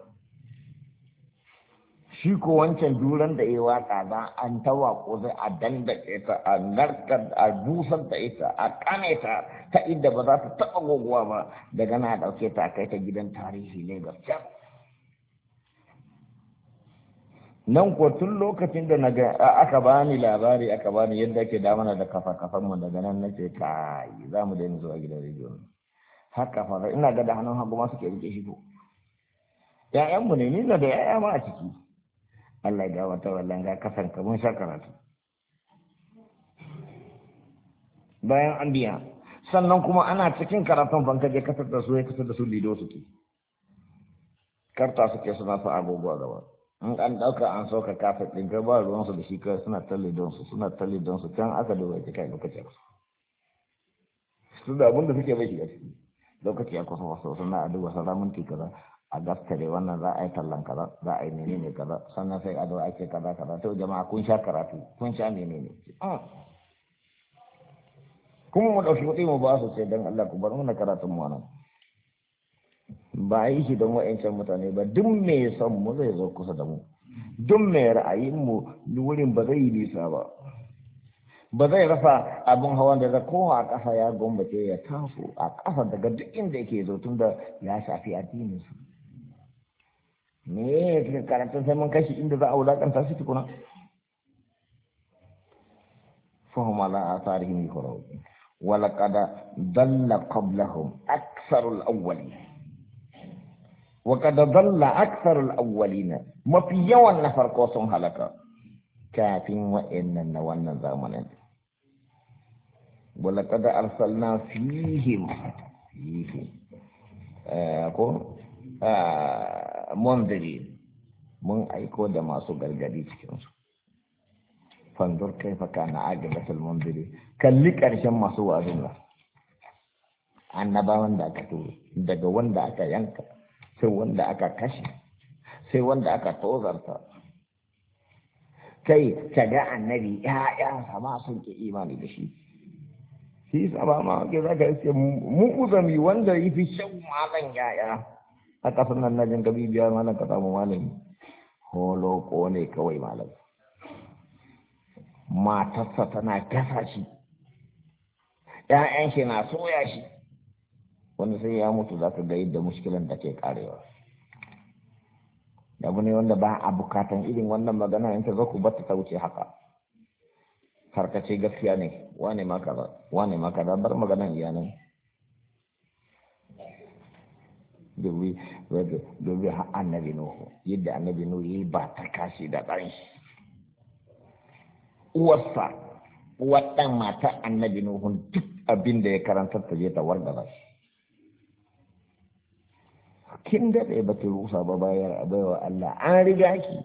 shi ko wancan duran da ya waka za an ta wako zai a dandake ta a narkar a busar da ita a kane ta ta inda ba za ta taɓa goguwa ba daga na ɗauke ta kai ta gidan tarihi ne ga can nan ko tun lokacin da aka bani labari aka bani yadda ake damana da kafa mu daga nan nace kai za mu daina zuwa gidan rediyo haka fa ina ga da hannun hagu ma suke rike shi ko ƴaƴanmu ne ni da ƴaƴa ma a ciki Allah ya wata wallan ga kasan ka mun sha karatu bayan an biya sannan kuma ana cikin karatun banka je kasar da su ya kasar da su lido suke karta suke suna fa agogo gaba in an dauka an soka kafet din ga ba ruwan su da shi kai suna talle don su can aka duba ta kai lokaci su da abin da suke bai shiga ciki lokaci ya kusa wasu suna duba salamun kaza a gaskare wannan za a yi tallan kaza za a yi menene kaza sannan sai a zo ake kaza to jama'a kun sha karatu kun sha menene kuma mu dauki kuɗi mu ba su sai dan Allah ku bar mana karatun mu nan ba yi shi don wa'ancan mutane ba duk mai son mu zai zo kusa da mu duk mai ra'ayin mu wurin ba zai yi nisa ba zai rasa abin hawan da kowa a ƙasa ya gwambace ya taso a ƙasa daga duk inda yake zo tun da ya shafi addinin su me ya karatun sai mun kashi inda za a wulakanta shi tukuna fahim ala asarihim yuhra'u wa laqad dalla qablahum aktharul awwalin wa qad dalla aktharul awwalin mafi yawan na farko sun halaka kafin wa'annan na wannan zamanin wa laqad arsalna fihim mundirin mun aiko da masu gargadi cikinsu fanzur kaifa kana aqibatul munziri kalli karshen masu wa'azin nan annabawan da aka turo daga wanda aka yanka sai wanda aka kashe sai wanda aka tozarta kai kaga annabi ya'ya sama sun ke imani da shi shi saba ma ke zaka ce mu uzami wanda yafi shan malan ya'ya a kasar nan najin gabi biyar malan ka samu malami holo ko ne kawai malam matarsa tana gasa shi ƴaƴan shi na soya shi wanda sai ya mutu za ka ga yadda mushkilan da ke karewa abu ne wanda ba a bukatan irin wannan magana in ta zo ku bata ta wuce haka harkace gaskiya ne wane ma kaza bar maganan iyanan dubi annabi nuhu yadda annabi nuhu yi ba ta kashi da ɗan shi uwarsa waɗan mata annabi nuhu duk abin da ya karanta ta je ta wargaza shi kin daɗe ba ta rusa ba bayar a baiwa Allah an riga ki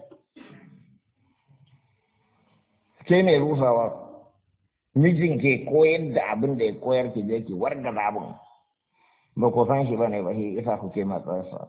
ke ne rusawa mijin ke koyar da abin da ya koyar ki je ki wargaza abin ba ku san shi ba ne ba shi isa ku ke matsarsa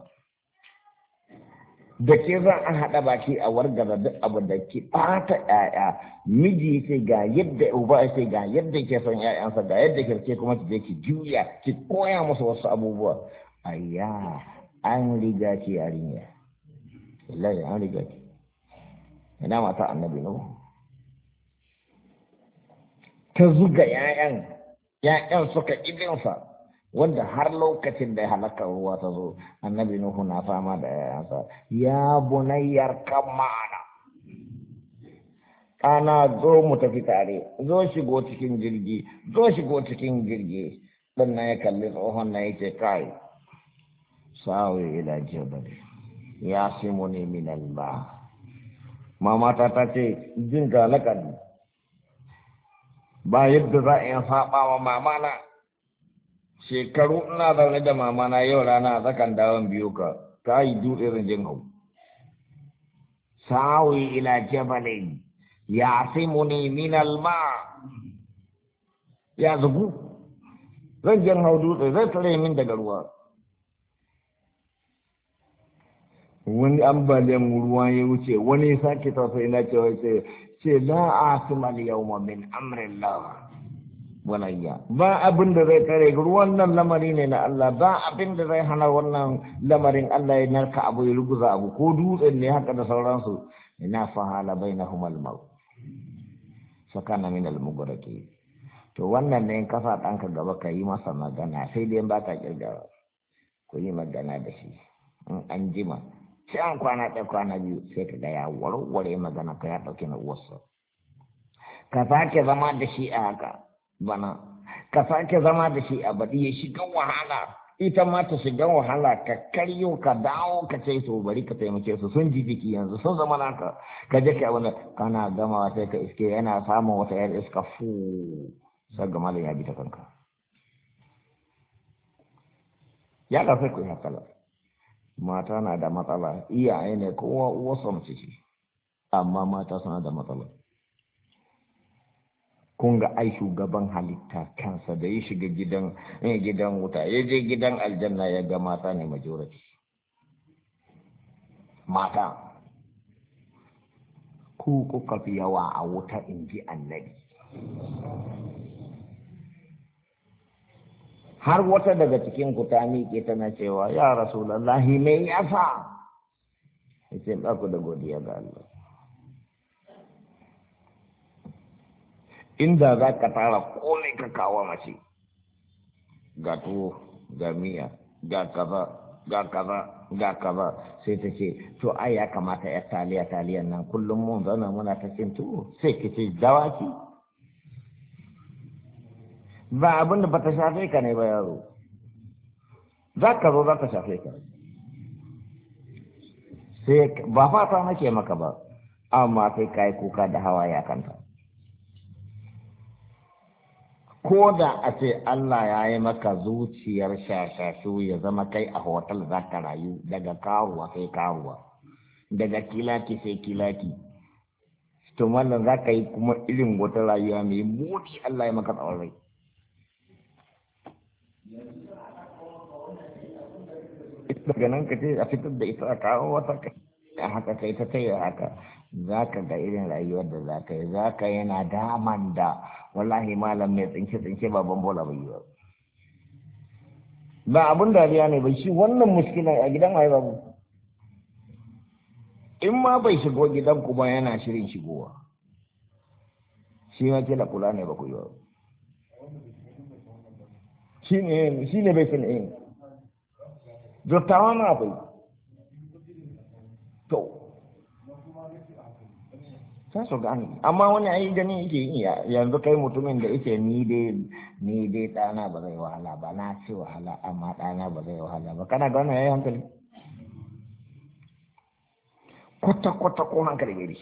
da ke za a haɗa baki a wargaza duk abin da ki ɓata ƴaƴa miji sai ga yadda uba sai ga yadda ke son ƴaƴansa ga yadda ke kuma ki je ki juya ki koya musu wasu abubuwa ayya an riga ki yarinya wallahi an riga ki ina mata annabi no ta zuga ƴaƴan suka ibinsa wanda har lokacin da ya halaka ruwa ta zo annabi nuhu na fama da ƴaƴansa ya bunayyar kan ma'ana ana zo mu tafi tare zo shigo cikin jirgi dan na ya kalli tsohon na yake kai sawi ila jabal ya simuni min alba mama ta ce jin ga lakani ba yadda za a yi saba wa mama na shekaru ina zaune da mama na yau rana a tsakan dawon biyu ka yi dutse rinjin hau sawi ila jabalin ya simuni min alma ya zubu rinjin hau dutse zai tare min daga ruwa wani ambaliyan ruwa ya wuce wani sake tausayi na cewa ce la asima al-yawma min amrillah walayya ba abin da zai kare ruwan nan lamari ne na Allah ba abin da zai hana wannan lamarin Allah ya narka abu ya ruguza abu ko dutsen ne haka da sauransu ina fahala bainahum al-maut sakana min al-mughraqi to wannan ne in kasa danka gaba ka yi masa magana sai dai ba ka kirgawa ko yi magana da shi in an jima sai an kwana ɗaya kwana biyu sai ka ga ya warware magana ka ya ɗauke na uwarsa ka sake zama da shi a haka bana ka sake zama da shi a baɗi ya shiga wahala ita ma ta shiga wahala ka karyo ka dawo ka ce to bari ka taimake su sun ji jiki yanzu sun zama naka ka je ka wani kana gama sai ka iske yana samun wata yar iska fu sai ga malam ya bi ta kanka ya ka sai ku yi hakala mata na da matsala iyaye ne kowa uwarsa mace ce amma mata suna da matsala kun ga ai shugaban halitta kansa da ya shiga gidan wuta ya je gidan aljanna ya ga mata ne majority mata ku kuka fi yawa a wuta in ji annabi har wata daga cikin ku ta miƙe tana cewa ya rasulullahi me yasa yace ba ku da godiya ga Allah inda za ka tara kone ka kawo mace ga tuwo ga miya ga kaza sai ta ce to ai ya kamata ya taliyan nan kullum mun zauna muna ta cin tuwo sai ka ce dawaki ba abin da ba ta shafe ka ne ba yaro za ka zo za ta shafe ka sai ba fata nake maka ba amma sai ka yi kuka da hawaye a kanta ko da a ce Allah ya yi maka zuciyar shashashu ya zama kai a hotel za ka rayu daga karuwa sai karuwa daga kilaki sai kilaki to mallan za ka yi kuma irin wata rayuwa mai muni Allah ya maka tsawon rai daga nan ka ce a fitar da ita a kawo wata a haka kai ta taya haka za ka ga irin rayuwar da za ka yana daman da wallahi malam mai tsinke baban bola bai yi ba abun dariya ne bai shi wannan muskilan a gidan waye babu in ma bai shigo gidan kuma yana shirin shigowa shi ma kila kula ne ba ku yi ba shi ne bai san in dottawa ma bai to sai su gani amma wani ayi gani yake yi yanzu kai mutumin da yake ni dai ɗana ba zai wahala ba na ce wahala amma ɗana ba zai wahala ba kana gano yayi hankali kwata ko hankali gari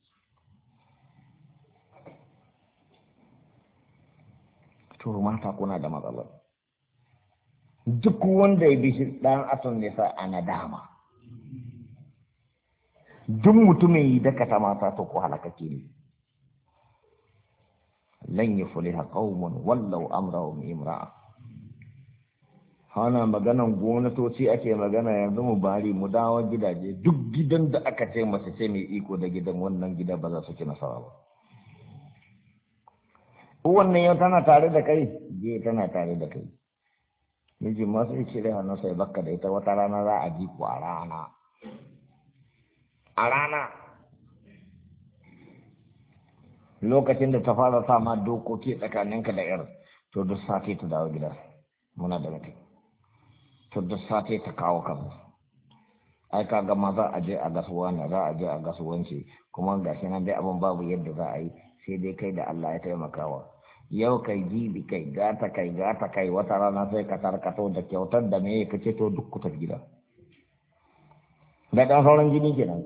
to mata kuna da matsala duk wanda ya bi shi ɗan aton ne sa ana dama duk mutumin yi dakata mata to ko halakake ne lan yufliha qaumun wallau amrahum imra'a hana maganan gwamnatoci ake magana yanzu mu bari mu dawo gidaje duk gidan da aka ce masa ce mai iko da gidan wannan gida ba za su ci nasara ba wannan yau tana tare da kai je tana tare da kai miji ma sai cire hannun sai bakka da ita wata rana za a ji ku a rana lokacin da ta fara sama dokoki tsakaninka da yar to duk sati ta dawo gida muna da mutum to duk sati ta kawo kanmu ai ka gama za a je a gasuwa ne za a je a gasuwanci kuma gashi nan dai abin babu yadda za a yi sai dai kai da Allah ya taimakawa yau kai jibi kai gata kai wata rana sai ka tarkato da kyautar da me ka ce to duk ku tafi gida da ɗan sauran jini kenan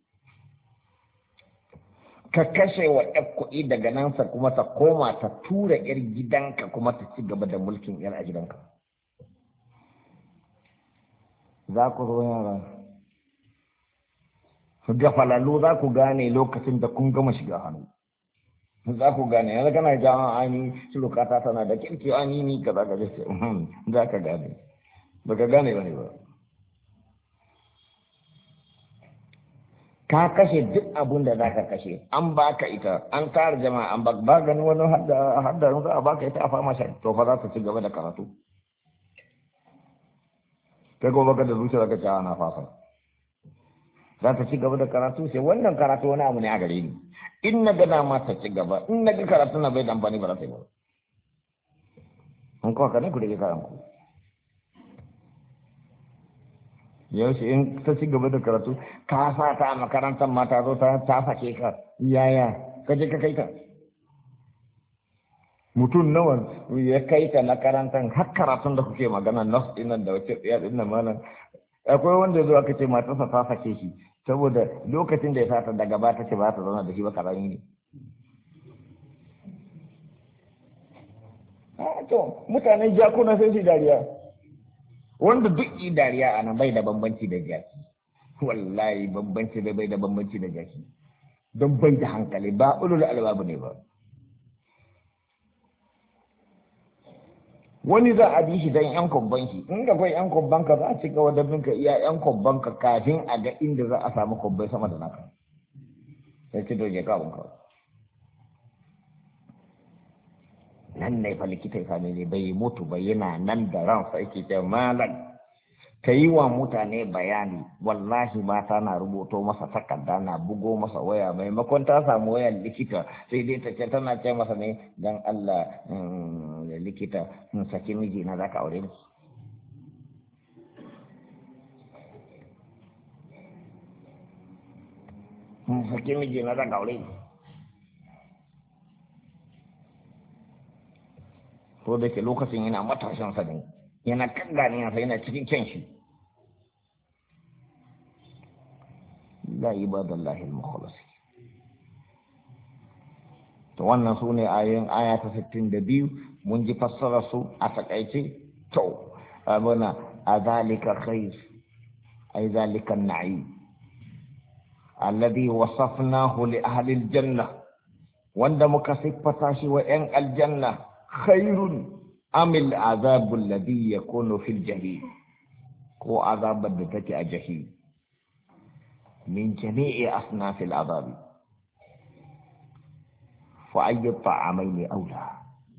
ka kashe wa ɗan kuɗi daga nan sa kuma ta koma ta tura ƴar gidanka kuma ta ci gaba da mulkin ƴar a gidanka za ku zo yara gafalalu za ku gane lokacin da kun gama shiga hannu za ku gane yanzu kana jawo ani surukata tana da kirki ani ni kaza ka ce za ka gane ba ka gane ba ne ba ka kashe duk abun da za ka kashe an baka ita an tara jama'a an ba ganin wani hadda za a baka ita a fama shi to fa za ta ci gaba da karatu kai gobe ka da zuciya ka ce ana fasa za ta ci gaba da karatu sai wannan karatu wani abu ne a gare ni in na gana ma ta ci gaba in na ga karatu na bai da amfani ba za ta yi ba an kawo kanin ku da ke kayan ku yaushe in ta ci gaba da karatu ka sa ta a makarantar mata zo ta sake ka yaya ka je ka kai ta mutum nawa ya kai ta makarantar har karatun da kuke magana nas dinan da wace tsaya dinnan malam akwai wanda zuwa kace matarsa ta sake shi saboda lokacin da ya sata daga ba ta ce ba ta zauna da shi ba karami ne to mutanen jakuna sai su dariya wanda duk yi dariya a nan bai da bambanci da jaki wallahi bambanci da bai da bambanci da jaki don bai da hankali ba ulul albabu ne ba wani za a bi shi don yan kubban shi in ga kai yan kubban ka za a cika wadda binka iya yan kubban ka kafin a ga inda za a samu kubbai sama da naka sai ci doge ka bunka nan ne fa likita ya same ne bai mutu ba yana nan da ransa yake ce malam ka yi wa mutane bayani wallahi mata na rubuto masa takarda na bugo masa waya maimakon ta samu wayar likita sai dai ta ce tana ce masa ne dan Allah likita saki miji na zaka aure ni saki miji na zaka aure ni ko da ke lokacin yana matashin sa ne yana kan ganiyansa yana cikin kyan shi la ibadallahi al-mukhlasin to wannan su ne ayoyin aya ta 62 mun ji fassara su a takaice to abuna azalika khair ay zalika na'i alladhi wasafnahu li ahli aljanna wanda muka siffata shi wa yan aljanna khairun am al'azab alladhi yakunu fil jahim ko azabar da take a jahim min jami'i asnaf al'azab fa ayyu ta'amayn awla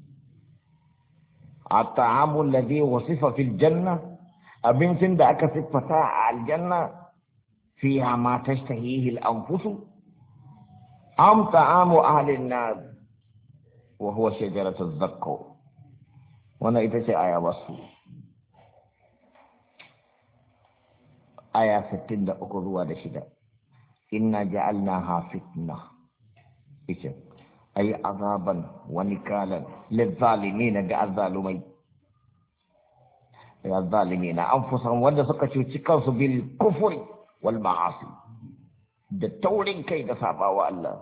الطعام الذي وصف في الجنة abincin da aka siffata a aljanna fiha ma tashtahihi al-anfus am ta'amu ahli an-nar wa huwa shajaratu az-zaqqum wannan ita ce aya wasu aya 63 zuwa da 6 inna ja'alnaha fitna ita ay azaban wa nikalan lil-zalimin ga az-zalimai الظالمين أنفسهم وده سكتوا تكاوس بالكفر والمعاصي ده تورين كي دفعوا والله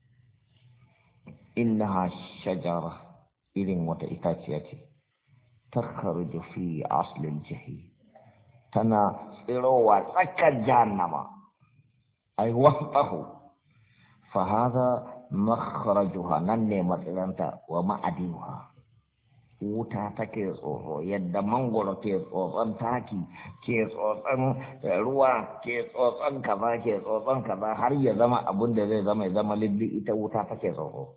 إنها شجرة إذن وتإتاتياتي تخرج في أصل الجحيم تناصروا سكت جهنم أي وسطه فهذا مخرجها نني مثلا ومعدنها wuta take tsoro yadda mangoro ke tsotson taki ke tsotson ruwa ke tsotson kaza har ya zama abin da zai zama ya zama liddi ita wuta take tsoro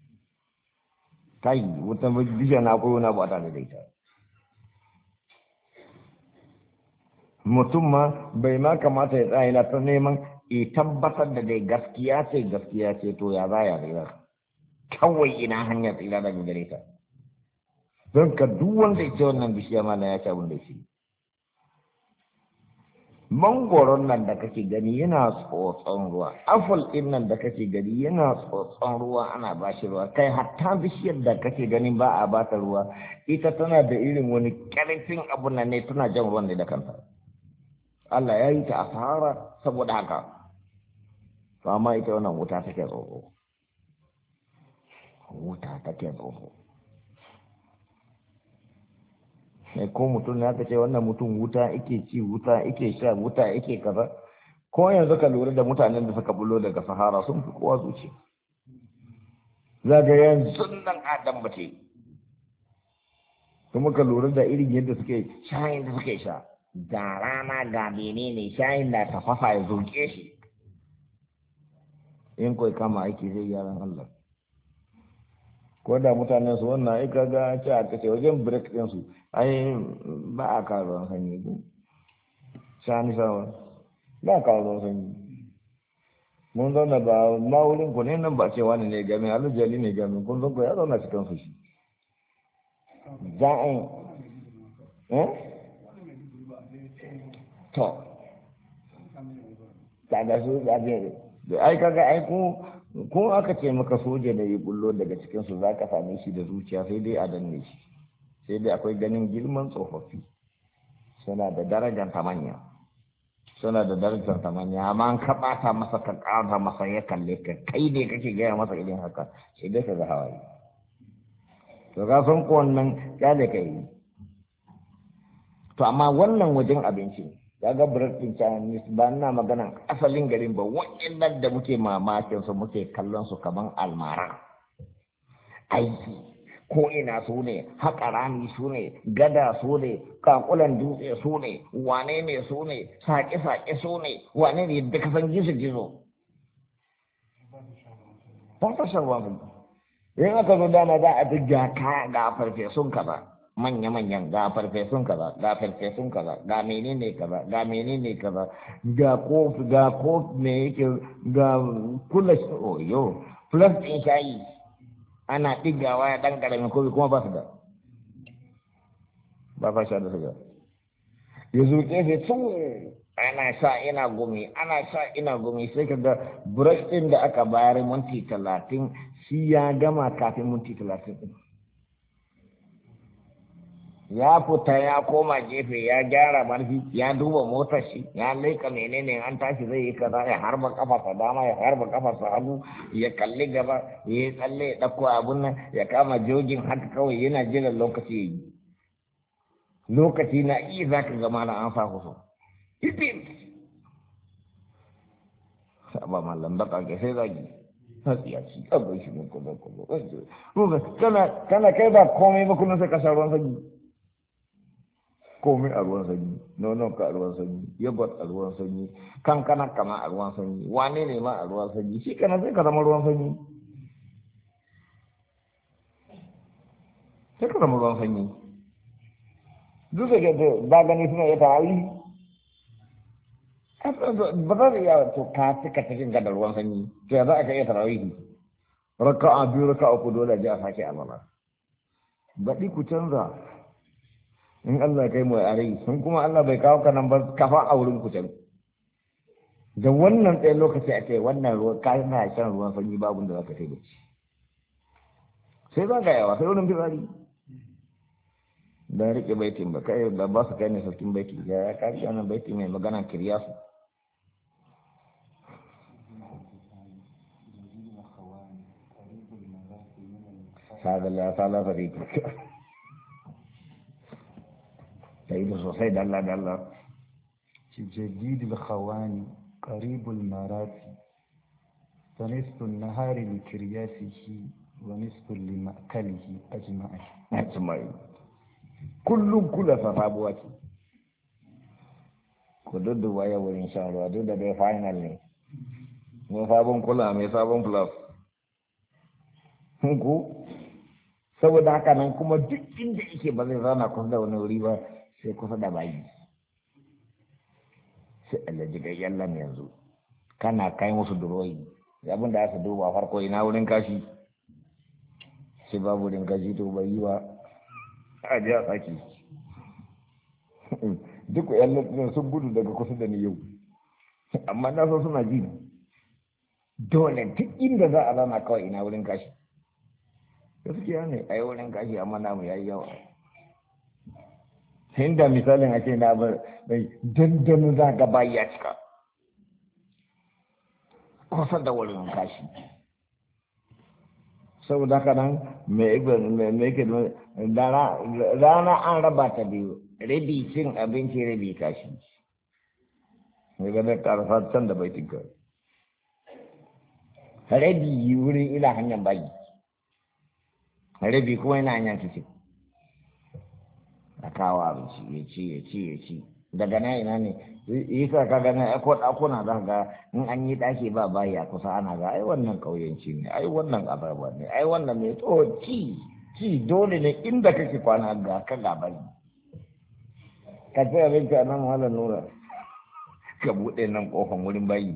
kai wuta bishiya na koyo na ba ta da ita mutum ma bai ma kamata ya tsaya na ta neman ya tabbatar da dai gaskiya ce to ya za ya tsira kawai ina hanyar tsira daga gare ta don ka duk wanda ya ce wannan bishiya ma na ya ci abin da shi mangoron nan da kake gani yana tsotson ruwa afal din nan da kake gani yana tsotson ruwa ana ba shi ruwa kai hatta bishiyar da kake gani ba a ba ta ruwa ita tana da irin wani karfin abu nan ne tana jan ruwan ne da kanta Allah ya yi ta asara saboda haka to amma ita wannan wuta take tsoro ko mutum ya ce wannan mutum wuta yake ci wuta yake sha wuta yake kaza ko yanzu ka lura da mutanen da suka bulo daga sahara sun fi kowa zuci zaga yanzu nan adam bace kuma ka lura da irin yadda suke shayin da suke sha da rana ga menene shayin da tafasa ya zoke shi in koi kama aiki zai yaran Allah ko da mutanen su wannan ai kaga ce a kace wajen break din su ai ba a kawo ruwan sanyi ko shani sawa ba a kawo ruwan sanyi mun zauna ba ma wurin ku ne nan ba ce wani ne game alujali ne game kun zo ku ya zauna cikin su shi za'in to kaga su zabe ai kaga ai ko aka ce maka soja da yi bullo daga cikinsu za ka same shi da zuciya sai dai a danne shi sai dai akwai ganin girman tsofaffi suna da darajar ta manya amma an kaɓata masa ka ƙara masa ya kalle ka kai ne kake gaya masa idan haka sai dai ka ga hawaye to ka san ko wannan kyale ka yi to amma wannan wajen abinci kaga breaking Chinese ba na maganan asalin garin ba waɗannan da muke mamakin su muke kallon su kaman almara aiki ko ina su ne haƙa rami su ne gada su ne kakulan dutse su ne wane ne su ne saƙe-saƙe su ne wane ne da kasan gizo-gizo ba ta sharwa ba yin aka zo dama za a ji ga farfesun kaza manya-manyan ga farfesun kaza ga menene kaza ga ko me yake ga kula oyo plus ɗin shayi ana ɗigawa ya ɗan ƙaramin kofi kuma ba su da ba fa sha da su ga ya zuƙe sai tun ana sha ina gumi sai ka ga brush ɗin da aka bayar minti 30 shi ya gama kafin minti 30 ɗin ya fita ya koma gefe ya gyara marfi ya duba motar shi ya laika menene an tashi zai yi kaza ya harba kafarsa dama ya harba kafarsa hagu ya kalli gaba ya yi tsalle ya ɗauko abun nan ya kama jogin haka kawai yana jiran lokaci ya yi lokaci na iya za ka gama na an sa kusa ba mallam baka ke sai zagi hasiya ci abai shi mun kuma kana kai ba komai ba kullum sai ka sha ruwan sanyi komai a ruwan sanyi nonon ka a ruwan sanyi yogurt a ruwan sanyi kankana kama a ruwan sanyi wane ne ma a ruwan sanyi shi kana sai ka zama ruwan sanyi sai ka zama ruwan sanyi duk da ba gani suna iya tarawih ba za su iya to ka cika cikin gadar ruwan sanyi to ya za a ka iya tarawih raka'a biyu raka'a uku dole a ji a sake alwala baɗi ku canza in Allah kai mu a rai sun kuma Allah bai kawo ka nan ba kafa a wurin ku can da wannan ɗaya lokaci a ce wannan ruwa ka na shan ruwan sanyi babu da za ka sai bacci sai za ka yawa sai wurin fitsari don riƙe baitin ba kai ba su kai ne sarkin baiti ya kari wannan baiti mai magana kiryasu sadala sala fari sai da sosai dalla dalla جديد الخوان قريب المراتي فنصف النهار لكرياسه ونصف لمأكله أجمعين kullum kula fa sabuwa ce ku dudduba ya wurin shan ruwa duk da dai final ne mai sabon kula mai sabon plus ku saboda haka nan kuma duk inda yake ba zai zauna kusa da wani wuri ba sai kusa da bayi sai Allah ji gayyan lam yanzu kana kai musu duroyi abin da aka duba farko ina wurin kashi sai babu wurin kashi to bai yi ba a ji a tsaki duk yan lantarki sun gudu daga kusa da ni yau amma na so suna ji dole duk inda za a zana kawai ina wurin kashi gaskiya ne a yi wurin kashi amma namu ya yi yawa inda misalin a ce na bai dandano za ga bayi ya cika kusa da wurin kashi saboda haka nan mai rana an raba ta biyu rabi cin abinci rabi kashi mai ganin karfa can da bai tinka rabi wurin ina hanyar bayi rabi kuma ina hanyar kicin a kawo abinci ya ci daga na ina ne yi sa ka gani ko ɗakuna za ga in an yi ɗaki ba bayi a kusa ana ga ai wannan ƙauyenci ne ai wannan abarba ne ai wannan ne to ci dole ne inda kake kwana ga ka ga bayi ka ce abinci a nan malam nura ka buɗe nan ƙofan wurin bayi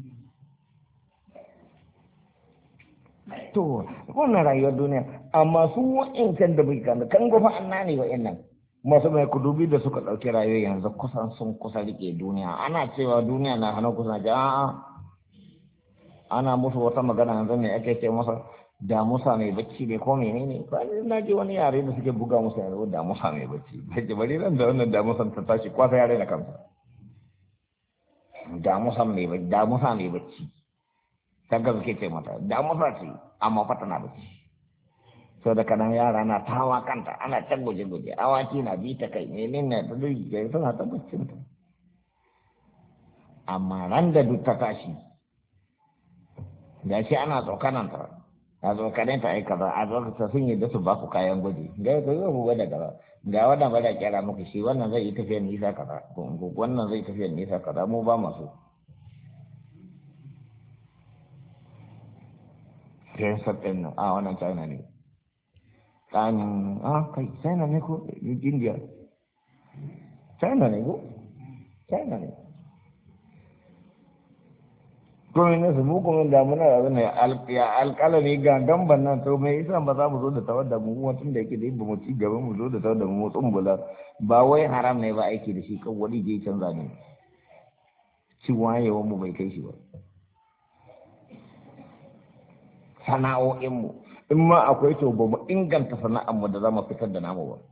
to wannan rayuwar duniya amma su wa'incan da bai kan gofa an nane wa'innan masu mai kudubi da suka ɗauki rayuwa yanzu kusan sun kusa rike duniya ana cewa duniya na hannun kusa a'a ana musu wata magana yanzu ne ake ce masa damusa mai bacci ne ko menene ba ne na ji wani yare da suke buga musu yanzu damusa mai bacci bai bari nan da wannan damusan ta tashi kwasa yare na kansa damusa mai bacci ta gaske ce mata damusa ce amma fa tana bacci sau da kanan yara na tawa kanta ana can guje-guje awaki na bi ta kai ne na ta duk gari suna ta baccinta amma ran da duk ta tashi da shi ana tsokananta a tsokaninta ai kaza a tsokata sun yi da su ba ku kayan gwaji ga yadda zai ku gwada kaza ga wannan ba da kyara muku shi wannan zai yi tafiyar nisa kaza wannan zai tafiyar nisa kaza mu ba masu sai sabbin nan a wannan china ne tsanin kai china ne ko india china ne ko china ne kuma ne su muku da muna da ne alƙalami ga gamban nan to mai isa ba za mu zo da tawar da mu mutum da yake da ba mu ci gaba mu zo da tawar da mu tsumbula ba wai haram ne ba aiki da shi kan wani je canza ne ci wayewan mu bai kai shi ba sana'o'in mu in ma akwai to ba mu inganta sana'armu da za mu fitar da namu ba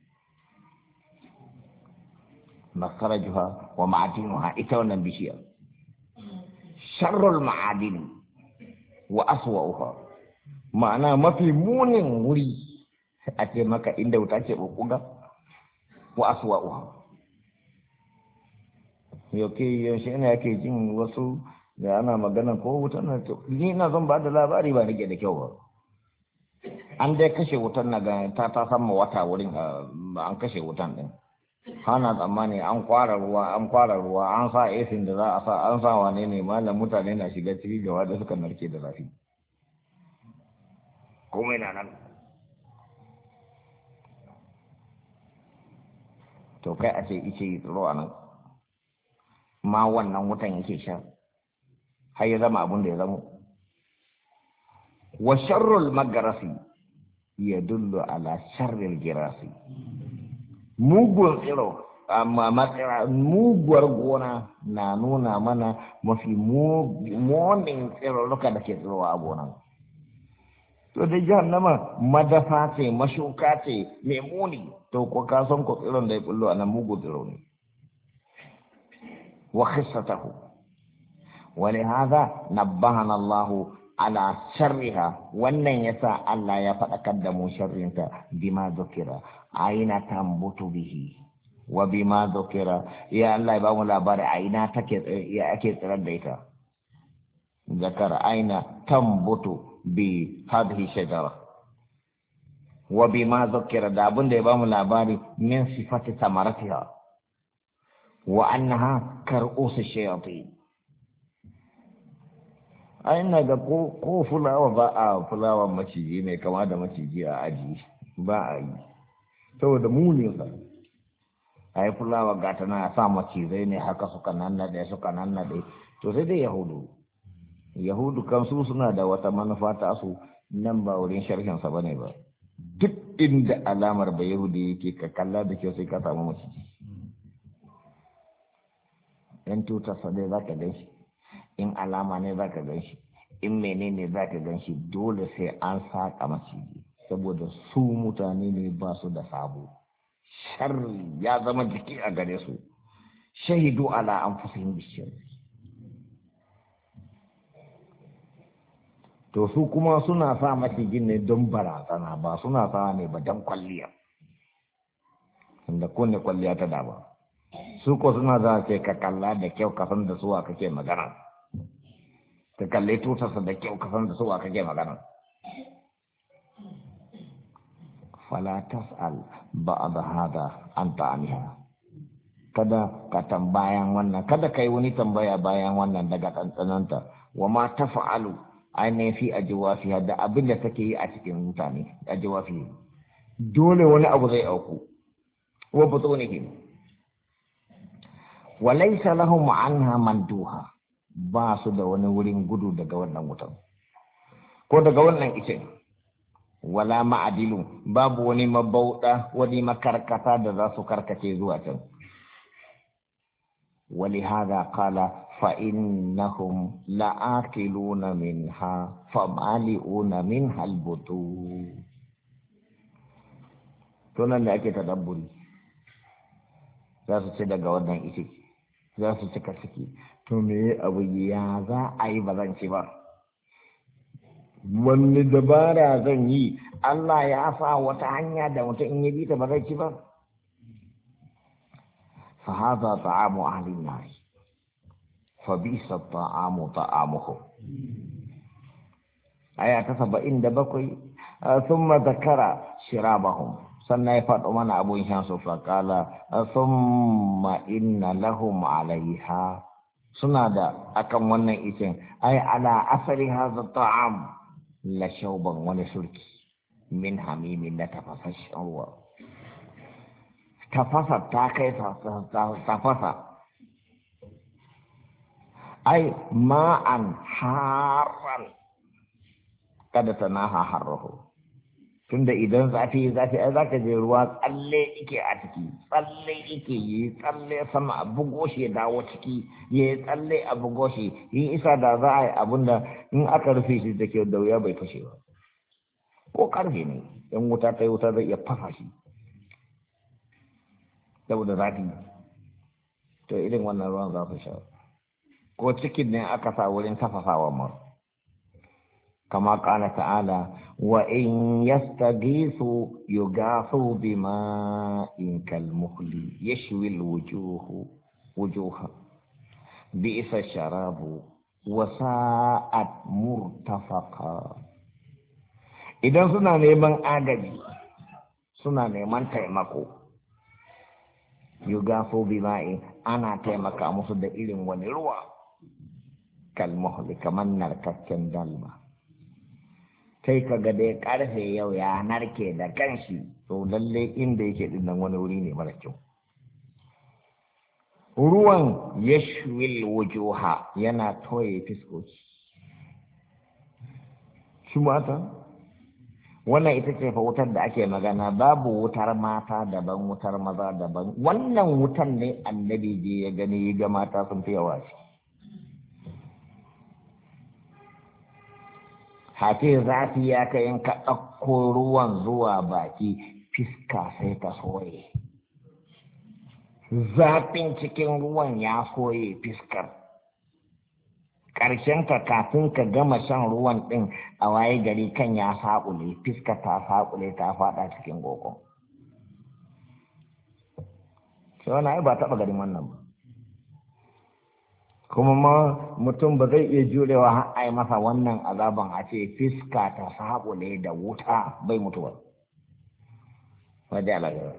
makarajuha wa ma'adinuha ita wannan bishiya sharrul ma'adini wa aswa'uha ma'ana mafi munin wuri a ce maka inda wuta ce bukuga wa aswa'uha yake yaushe ina yake jin wasu da ana magana ko wutan nan ni ina zan ba da labari ba nake da kyau ba an dai kashe wutan na ga ta sama wata wurin an kashe wutan din hana tsammani an kwara ruwa an sa esin da za a sa an sa wane ne malam mutane na shiga ciki gaba da suka narke da zafi komai na nan to kai a ce ice yi tsoro a nan ma wannan wutan yake sha har ya zama abin da ya zama wa sharrul magarasi ya dullu ala sharril girasi mugun tsiro amma matsira muguwar gona na nuna mana mafi munin tsirarruka da ke tsirowa a gonan to da jahannama madafa ce mashuka ce mai muni to ko ka san ko tsiron da ya bullo a nan mugun tsiro ne wa khissatahu wa li hadha nabbahana Allah ala sharriha wannan yasa Allah ya faɗakar da mu sharrinta bima dhukira aina tambutu bihi wa bima dhukira ya Allah ya ba mu labari aina take ya ake tsirar da ita zakar aina tambutu bi hadhihi shajara wa bima dhukira da abin da ya ba mu labari min sifati samaratiha wa annaha kar'us shayatin aina ga ko fulawa ba a fulawa maciji mai kama da maciji a aji ba a yi saboda munin sa ai fulawa gata na sa macizai ne haka suka nannade to sai dai yahudu kan su suna da wata manufa ta su nan ba wurin sharhin sa bane ba duk inda alamar ba yahudi yake ka kalla da kyau sai ka samu maciji yan tutar sa dai zaka gan shi in alama ne zaka gan shi in menene zaka gan shi dole sai an saka maciji saboda su mutane ne ba su da sabo sharri ya zama jiki a gare su shahidu ala anfusihim bishir to su kuma suna sa macijin ne don barazana ba suna sa ne ba don kwalliya inda kunne kwalliya ta daba su ko suna za ce ka kalla da kyau kasan da suwa kake magana ka kalle tutarsa da kyau kasan da suwa kake magana fala tas'al ba'da hada an ta'amiha kada ka tambayan wannan kada kai wani tambaya bayan wannan daga tsantsananta wa ma tafa'alu ainihin fi ajwafiha da abin da take yi a cikin mutane ajwafi dole wani abu zai auku wa butunihim wa laysa lahum anha manduha ba su da wani wurin gudu daga wannan wutan ko daga wannan ice wala ma'adilu babu wani mabauda wani makarkata da za su karkace zuwa can ولهذا قال فإنهم لآكلون منها فمالئون منها البطون tunan da ake tadabburi za su ci daga wannan ice za su cika ciki to me abu ya za a yi ba zan ci ba wani dabara zan yi Allah ya sa wata hanya da mutum in yi bi ta ba zai ci ba fa hadha ta'amu ahli an-nar fa bisa ta'amu ta'amuhu aya ta 77 thumma dhakara shirabahum sannan ya faɗo mana abun shan su fa qala thumma inna lahum 'alayha suna da akan wannan icen ai ala asali hadha ta'am la shauban wani surki min hamimin na tafasashen ruwa tafasa ta kai tafasa ai ma'an haran kada ta naha harrahu tunda idan zafi ai zaka je ruwa tsalle yake a ciki tsalle yake yi tsalle sama a bugo shi ya dawo ciki ya tsalle a bugo shi in isa da za a yi abinda in aka rufe shi da ke da wuya bai fashe ba ko karfe ne in wuta ta yi wuta zai iya fasa shi saboda zafi to irin wannan ruwan za su sha ko cikin ne aka sa wurin tafasawa ma kama kana ta'ala wa in yastaghisu yughathu bima'in kalmuhli yashwi alwujuha bi'sa sharabu wasa'at murtafaka. Idan suna neman agaji, suna neman taimako, yugafo bima'i, ana taimaka musu da irin wani ruwa, kalmuhli kamar narkakken dalma. Kai ka ga dai karfe yau ya narke da kanshi, to lalle inda yake dinnan wani wuri ne mara kyau. Ruwan yashwil wujuha, yana toye fiskoki. Shi mata, wannan ita ce fa wutar da ake magana, babu wutar mata daban, wutar maza daban. Wannan wutar ne annabi je ya gani ga mata sun fi yawa shi. Hace zafi ya kai in ka ɗauko ruwan zuwa baki, fiska sai ta soye. Zafin cikin ruwan ya soye fiskar. Ƙarshenta kafin ka gama shan ruwan ɗin a waye gari kan ya saƙule, fiskar ta saƙule ta faɗa cikin gogon. Sai wani ai ba taɓa ganin wannan ba. Kuma ma mutum ba zai iya jurewa har ai masa wannan azaban a ce fiska ta saƙule da wuta bai mutuwa. Wajen alaƙa.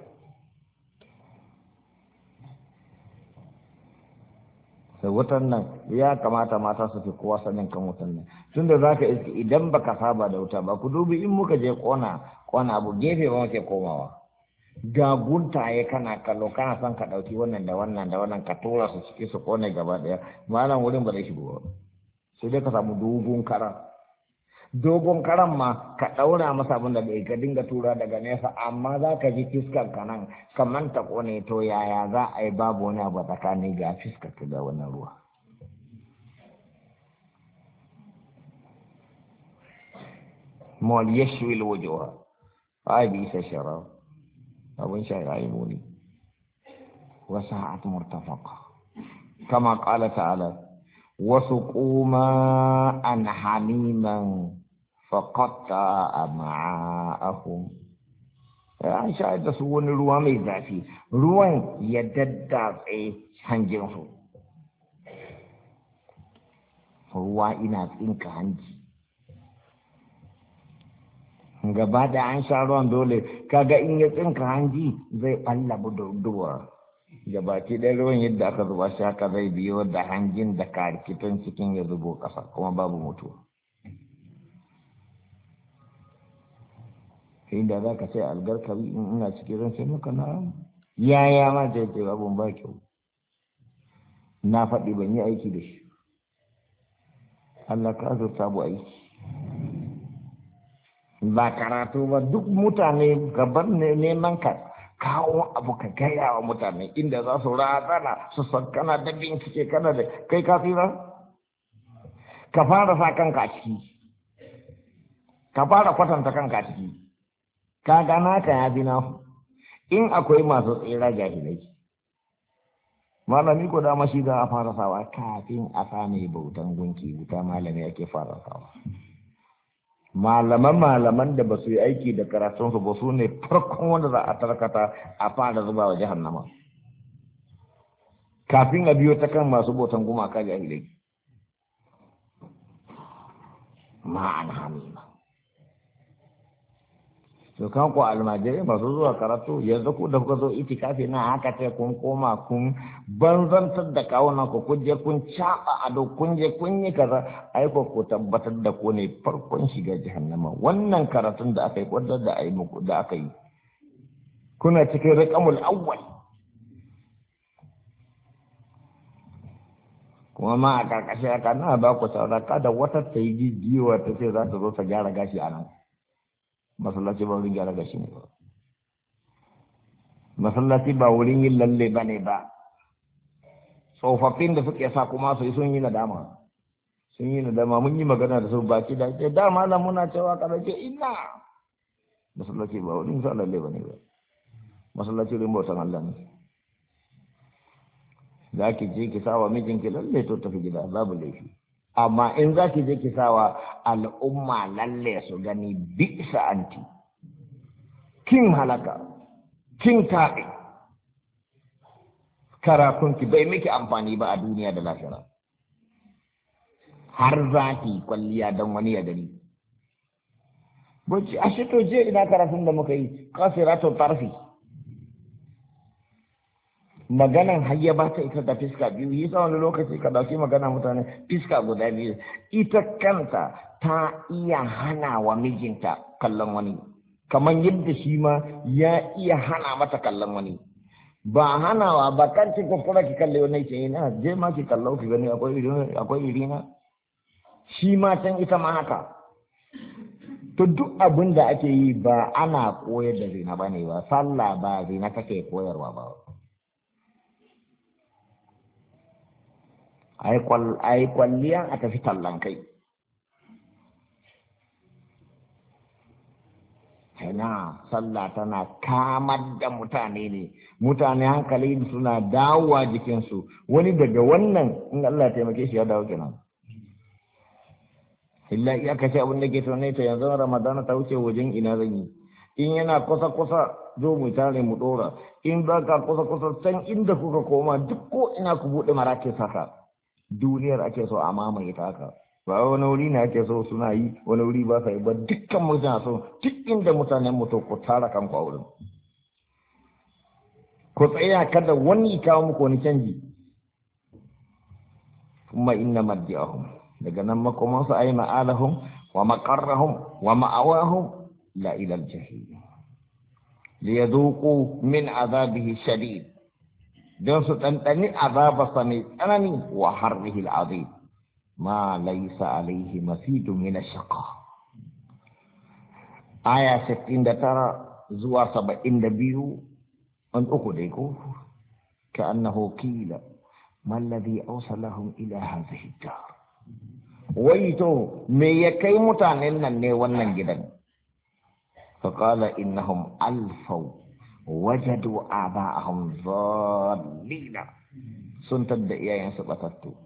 Da wutan nan ya kamata mata su fi kowa sanin kan wutan nan, tunda za ka iske idan baka saba da wuta ba, ku dubi in muka je kona abu gefe ba muke komawa, ga guntaye kana kallo kana son ka ɗauki wannan da wannan da wannan ka tura su ciki su kone gaba ɗaya, malam wurin ba zai shigo ba, sai dai ka samu dogon karan ma ka ɗaura masa abin da bai ka dinga tura daga nesa, amma za ka ji fiskar ka nan kamar ta kone, to yaya za a yi babu wani abu tsakani ga fiskar ka ga wannan ruwa. Mol yashwil wujuha, ai bi isa shara abun sha yayi muni, wa sa'at murtafaqa, kama qala ta'ala wasuquma an hamiman faqatta ama'ahum. An shayar da su wani ruwa mai zafi, ruwan ya daddatse hanjinsu. Ruwa ina tsinka hanji. Gaba da an sha ruwan dole, kaga in ya tsinka hanji zai ɓalla budurduwa. Gabaki ɗaya ruwan yadda aka zuba shi haka zai biyo da hanjin da karkitan cikin ya zubo ƙasa, kuma babu mutuwa. Inda za ka sai algarkawi in ina cikin ran sai muka na yaya ma ce abun ba kyau, na faɗi ban yi aiki da shi. Allah ka zo sabu aiki ba karatu ba, duk mutane gaban neman ka kawo abu ka gaya wa mutane inda za su razana su san kana da bincike, kana da kai kafira, ka fara sa kanka a ciki, ka fara kwatanta kanka a ciki. Ka gana ka ya bi na in akwai masu tsira jahilai, malami ko dama shi za a fara sawa kafin a sami bautan gunki, wuta malami ake fara sawa. Malaman da ba su yi aiki da karatunsu ba su ne farkon wanda za a tarkata a fara zuba wa jahannama, kafin a biyo ta kan masu bautan gumaka jahilai. Ma'an hamima. To kan ku almajirai masu zuwa karatu yanzu ku da kuka zo itikafi na haka ce kun koma kun banzantar da kawunan ku, kun je kun caɓa ado, kun je kun yi kaza, ai ku tabbatar da ku ne farkon shiga jahannama. Wannan karatun da aka yi kwadar da ai muku da aka yi, kuna cikin riqamul awwal. Kuma ma a karkashin haka na ba ku sauraka da wata ta yi jijiwa ta ce za ta zo ta gyara gashi a nan. Masallaci ba wurin gyara gashi ne ba, masallaci ba wurin yin lalle ba ne ba. Tsofaffin da suke sa kuma su sun yi nadama, mun yi magana da su baki da ke dama na muna cewa kada ke ina. Masallaci ba wurin sa lalle ba ne ba, masallaci wurin bautan Allah ne. Za ki je ki sawa mijinki lalle to tafi gida babu laifi, amma in za ki je ki sawa al'umma lalle su gani bisa anti, kin halaka, kin taɓe, karatunki bai miki amfani ba a duniya da lafiya. har za ki kwalliya don wani ya gani. Bacci a to je ina karatun da muka yi kasiratu tarfi. Maganan hayya ba ta ita da fiska biyu, yi sa wani lokaci ka dauki magana mutane fiska guda biyu. Ita kanta ta iya hana wa mijinta kallon wani, kamar yadda shi ma ya iya hana mata kallon wani. Ba hanawa ba kan ci kuskura ki kalle wani ce ina je ma ki kallo ki gani akwai irina. Shi ma can ita ma haka. To duk abin da ake yi ba ana koyar da zina ba ne ba, sallah ba zina take koyarwa ba. Ai kwalliya a tafi tallan kai. Haina sallah tana kamar da mutane ne, mutane hankali suna dawowa jikinsu, wani daga wannan in Allah taimake shi ya dawo kenan. Illa iya kashe abin da ke tunai ta yanzu Ramadana ta wuce wajen ina zan yi. In yana kusa zo mu tare mu dora, in ba ka kusa can inda kuka koma duk ko ina ku buɗe marake saka. Duniyar ake so a mamaye ta haka. Ba wani wuri ne ake so suna yi, wani wuri ba sa yi ba, dukkan mutane so duk inda mutanen mutu ku tara kanku a wurin. Ku tsaya kada wani kawo muku wani canji. Kuma inna marji'ahum, daga nan makomansu ay ma'alahum wa maqarrahum wa ma'awahum la ila al-jahim liyadhuqu min azabihi shadid, don su ɗanɗani azabarsa mai tsanani wa harrihi al'azim ma laisa alaihi masidun min ash-shaqa. Aya 69 zuwa 72 an uku dai ko ka annahu qila ma alladhi awsalahum ila hadhihi ad-dar. Wai to me ya kai mutanen nan ne wannan gidan? Fa qala innahum alfaw wajadu aba'ahum dhallina, sun tadda iyayensu batattu.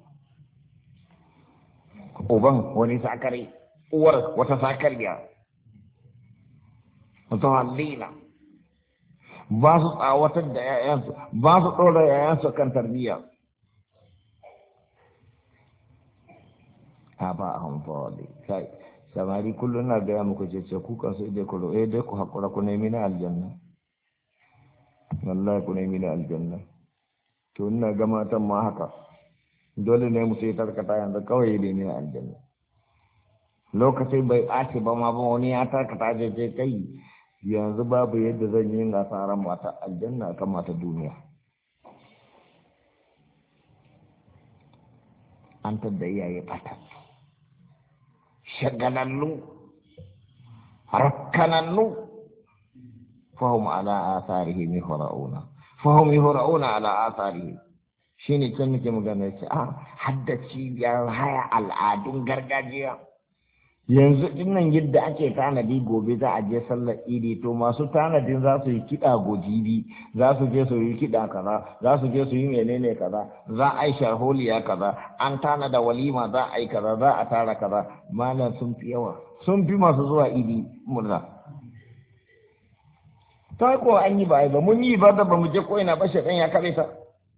Uban wani sakari, uwar wata sakariya, dhallina, ba su tsawatar da yayansu, ba su ɗora yayansu kan tarbiyya. Aba'ahum dhallina. Samari kullum na gaya muku ce ku kan sai dai ku dai ku hakura ku nemi na aljanna. Wallahi ku nemi na aljanna. To ina ga matan ma haka, dole ne mu sai tarkata yanzu kawai da ne aljanna. Lokacin bai ɓaci ba ma ba wani ya tarkata je kai yanzu babu yadda zan yi asaran mata aljanna kan mata duniya. An tadda iyaye fata, shagalallu, rakkanannu, fahim ala asarihim yuhra'una, fahim yuhra'una ala asarihim. Shine can nake magana ce hadda cibiyar haya al'adun gargajiya. Yanzu dinnan yadda ake tanadi gobe za a je sallar idi, to masu tanadin za su yi kiɗa gojibi, za su je su yi kiɗa kaza, za su je su yi menene kaza, za a yi sharholiya kaza, an tanada walima za a yi kaza, za a tara kaza. Malam sun fi yawa, sun fi masu zuwa idi murna. Ta ko an yi ba mun yi ba da ba mu je ko ina ba, shaɗan ya kare ta.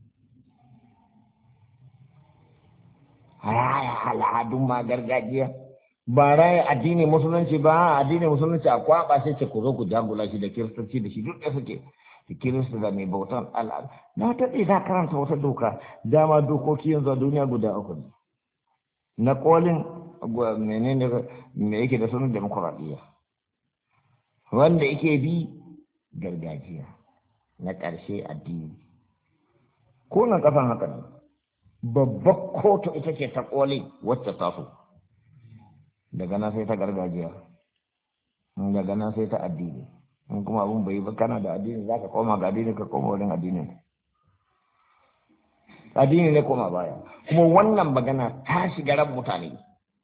Raya al'adun ma gargajiya, ba raya addinin musulunci ba. Addinin musulunci a kwaba sai ce ku zo ku jagula shi da kiristanci da shi duk da suke da kirista da mai bautan al'adu. Na taɓe za karanta wata doka, dama dokoki yanzu a duniya guda uku ne. Na kolin menene me yake da sunan demokuraɗiyya, wanda yake bi gargajiya, na ƙarshe addini. Ko na ƙasan haka ne, babbar kotu ita ce ta koli wacce ta so. Daga nan sai ta gargajiya, daga nan sai ta addini. In kuma abin bai ba kana da addini za ka koma ga addini, ka koma wurin addinin. Addini ne koma baya. Kuma wannan magana ta shiga ran mutane.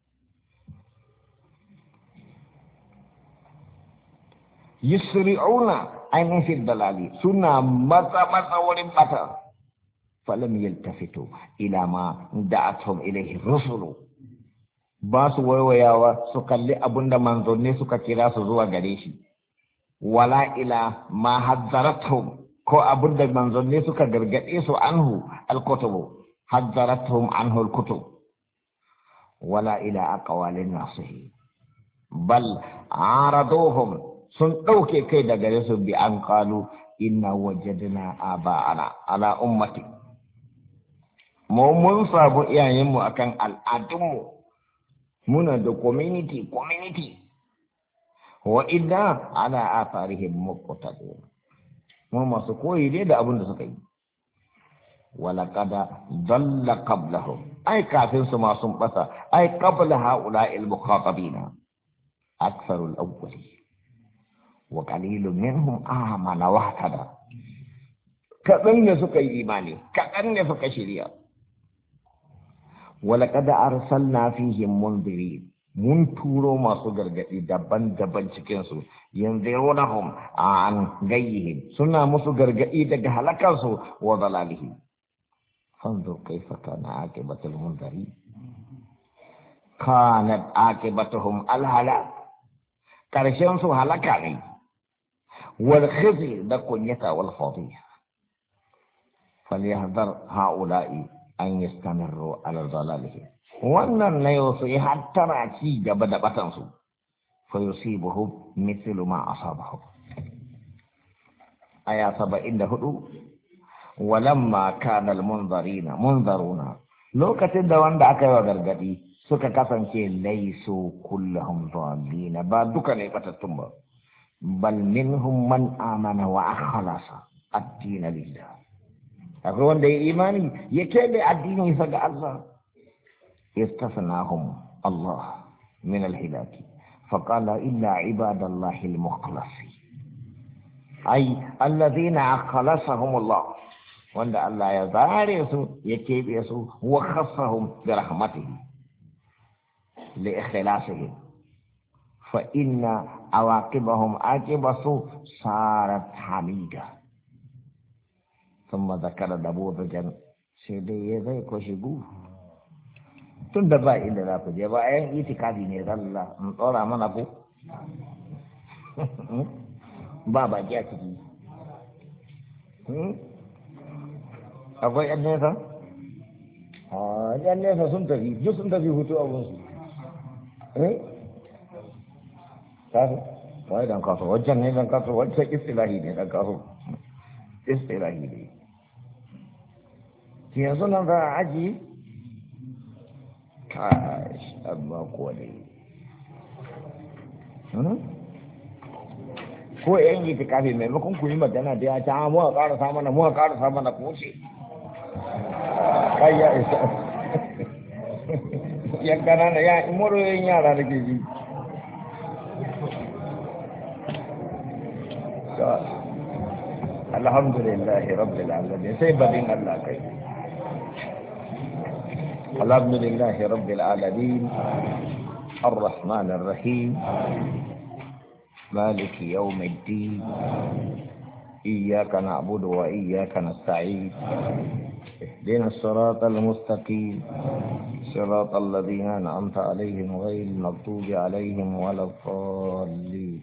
Yusri'una ainihin dalali, suna matsa wurin bata. Falam yaltafitu ila ma da'atuhum ilayhi rusulu, ba su waiwayawa su kalli abinda manzanni suka kira su zuwa gare shi, wala ila ma hazzaratuhum, ko abinda manzanni suka gargade su anhu alkutubu, hazzaratuhum anhu alkutub, ولا إلى أقوال الناصح بل عارضوهم سنتوكي كيدا جلسوا بأن قالوا إنا وجدنا آباءنا على أمتي mun samu iyayenmu akan al'adunmu muna da community wa idda ala atharihim muqtadun mu masu koyi ne da abin da suka yi wala kada dalla qablahum ay kafin su ma sun bata ay qabla haula al mukhatabina aktharul awwali wa qalilun minhum amana wa hada kadan ne suka yi imani kadan ne suka shirya wala kada arsalna fihim mundirin mun turo masu gargadi daban-daban cikinsu yanzu yawonahum an gayyihim suna musu gargadi daga halakarsu wa dalalihi fanzur kaifa kana aqibatul munzari kanat aqibatuhum alhalak karshen su halaka ne wal khizy da kunyata wal fadhiha falyahdhar haula'i an yastamirru ala dalalihi wannan na yau su yi hattara ci gaba da batansu fa yusibuhu mithlu ma asabahu aya 74 walamma kana munzaruna lokacin da wanda aka yi wa gargadi suka kasance laisu kulluhum dhalina ba duka ne batattun ba bal minhum man amana wa akhlasa ad-din lillah akwai wanda ya imani ya kebe addinin sa ga Allah استثناهم الله من الهلاك فقال إلا عباد الله المخلصين أي الذين أخلصهم الله وأن الله يزار يسوع يكيب يسوع وخصهم برحمته لإخلاصهم فإن عواقبهم عاقبة صارت حميدة ثم ذكر نموذجا سيدي ذيك وشبوه tun da ba inda za ku je ba a yan itikadi ne zalla in tsora mana ku ba baki a ciki akwai yan nesa yan nesa sun tafi duk sun tafi hutu abinsu kasu wai dan kasu wajen ne dan kasu wancan istilahi ne dan kasu istilahi ne yanzu nan za a aji amma kuwa ne ko yan yi tikafi maimakon ku yi magana da ya ta muwa karasa mana ku ce kai ya isa yan kanana ya imoroyin yara da ke ji alhamdulillahi rabbil alamin sai badin Allah kai الحمد لله رب العالمين الرحمن الرحيم مالك يوم الدين إياك نعبد وإياك نستعين اهدنا الصراط المستقيم صراط الذين أنعمت عليهم غير المغضوب عليهم ولا الضالين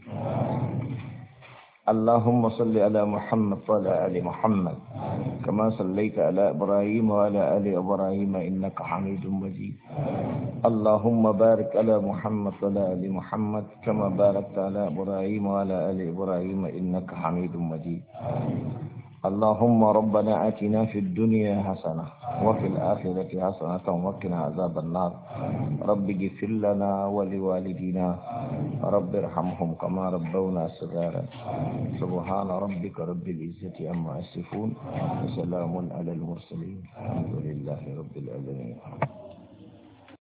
اللهم صل على محمد وعلى آل محمد كما صليت على إبراهيم وعلى آل إبراهيم إنك حميد مجيد اللهم بارك على محمد وعلى آل محمد كما باركت على إبراهيم وعلى آل إبراهيم إنك حميد مجيد اللهم ربنا آتنا في الدنيا حسنة وفي الآخرة حسنة وقنا عذاب النار رب اغفر لنا ولوالدينا رب ارحمهم كما ربونا صغارا سبحان ربك رب العزة عما يصفون وسلام على المرسلين الحمد لله رب العالمين